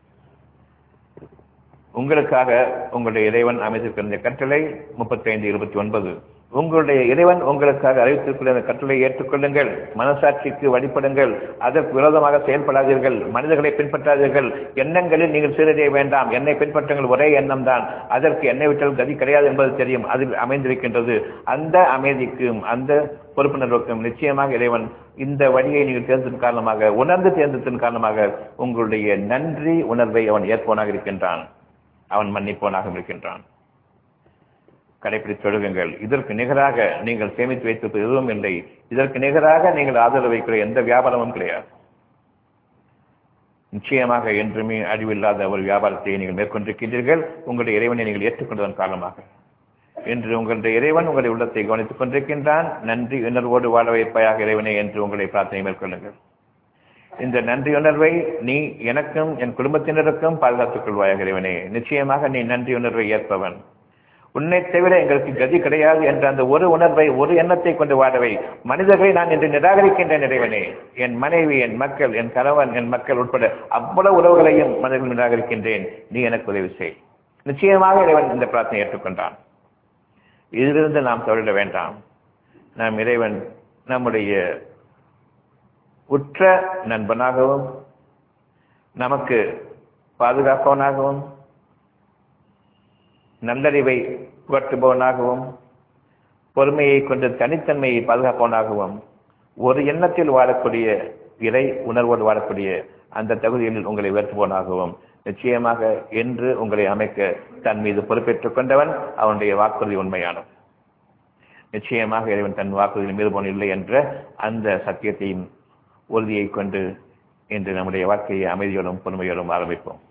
S1: உங்களுக்காக உங்களுடைய இறைவன் அமைத்திருக்கின்ற கட்டளை முப்பத்தி ஐந்து இருபத்தி ஒன்பது. உங்களுடைய இறைவன் உங்களுக்காக அறிவித்திருக்கிற அந்த கட்டளையை ஏற்றுக்கொள்ளுங்கள். மனசாட்சிக்கு வழிபடுங்கள். அதற்கு விரோதமாக செயல்படாதீர்கள். மனிதர்களை பின்பற்றாதீர்கள். எண்ணங்களில் நீங்கள் சீரடைய வேண்டாம். என்னை பின்பற்றுங்கள், ஒரே எண்ணம் தான். அதற்கு என்னை விட்டால் கதி கிடையாது என்பது தெரியும். அதில் அமைந்திருக்கின்றது. அந்த அமைதிக்கும் அந்த பொறுப்புணர்வுக்கும் நிச்சயமாக இறைவன் இந்த வழியை நீங்கள் தேர்ந்ததன் காரணமாக, உணர்ந்து தேர்ந்ததன் காரணமாக உங்களுடைய நன்றி உணர்வை அவன் ஏற்பவனாக இருக்கின்றான். அவன் மன்னிப்பவனாக இருக்கின்றான். கடைபிடித்து ஒழுகுங்கள். இதற்கு நிகராக நீங்கள் சேமித்து வைத்திருப்பது எதுவும் இல்லை. இதற்கு நிகராக நீங்கள் ஆதரவு வைக்கிற எந்த வியாபாரமும் கிடையாது. நிச்சயமாக என்றுமே அழிவில்லாத ஒரு வியாபாரத்தை நீங்கள் மேற்கொண்டிருக்கின்றீர்கள். உங்களுடைய இறைவனை நீங்கள் ஏற்றுக்கொண்டதன் காரணமாக. இன்று உங்களுடைய இறைவன் உங்களுடைய உள்ளத்தை கவனித்துக் கொண்டிருக்கின்றான். நன்றி உணர்வோடு வாழ வைப்பாயாக இறைவனே என்று உங்களை பிரார்த்தனை மேற்கொள்ளுங்கள். இந்த நன்றி உணர்வை நீ எனக்கும் என் குடும்பத்தினருக்கும் பாதுகாத்துக் கொள்வாயாக இறைவனே. நிச்சயமாக நீ நன்றி உணர்வை ஏற்பவன். உன்னை தவிர எங்களுக்கு கதி கிடையாது என்ற அந்த ஒரு உணர்வை, ஒரு எண்ணத்தை கொண்டு வாழவை. மனிதர்களை நான் இன்று நிராகரிக்கின்றேன் இறைவனே. என் மனைவி, என் மக்கள், என் கணவன், என் மக்கள் உட்பட அவ்வளவு உறவுகளையும் மனிதர்கள் நிராகரிக்கின்றேன். நீ எனக்கு உதவி செய். நிச்சயமாக இறைவன் இந்த பிரார்த்தனை ஏற்றுக்கொண்டான். இதிலிருந்து நாம் தவறிட வேண்டாம். நாம் இறைவன் நம்முடைய உற்ற நண்பனாகவும் நமக்கு பாதுகாப்பவனாகவும் நல்லறிவை புகட்டுபவனாகவும் பொறுமையை கொண்டு தனித்தன்மையை பாதுகாப்பவனாகவும் ஒரு எண்ணத்தில் வாழக்கூடிய இறை உணர்வோடு வாழக்கூடிய அந்த தகுதிகளில் உங்களை உயர்த்துபவனாகவும் நிச்சயமாக என்று உங்களை அமைக்க தன் மீது பொறுப்பேற்றுக் கொண்டவன். அவனுடைய வாக்குறுதி உண்மையானது. நிச்சயமாக இறைவன் தன் வாக்குறுதியில் மீறுபவன் இல்லை என்ற அந்த சத்தியத்தையும் உறுதியை கொண்டு இன்று நம்முடைய வாழ்க்கையை அமைதியோடும் பொறுமையோடும் ஆரம்பிப்போம்.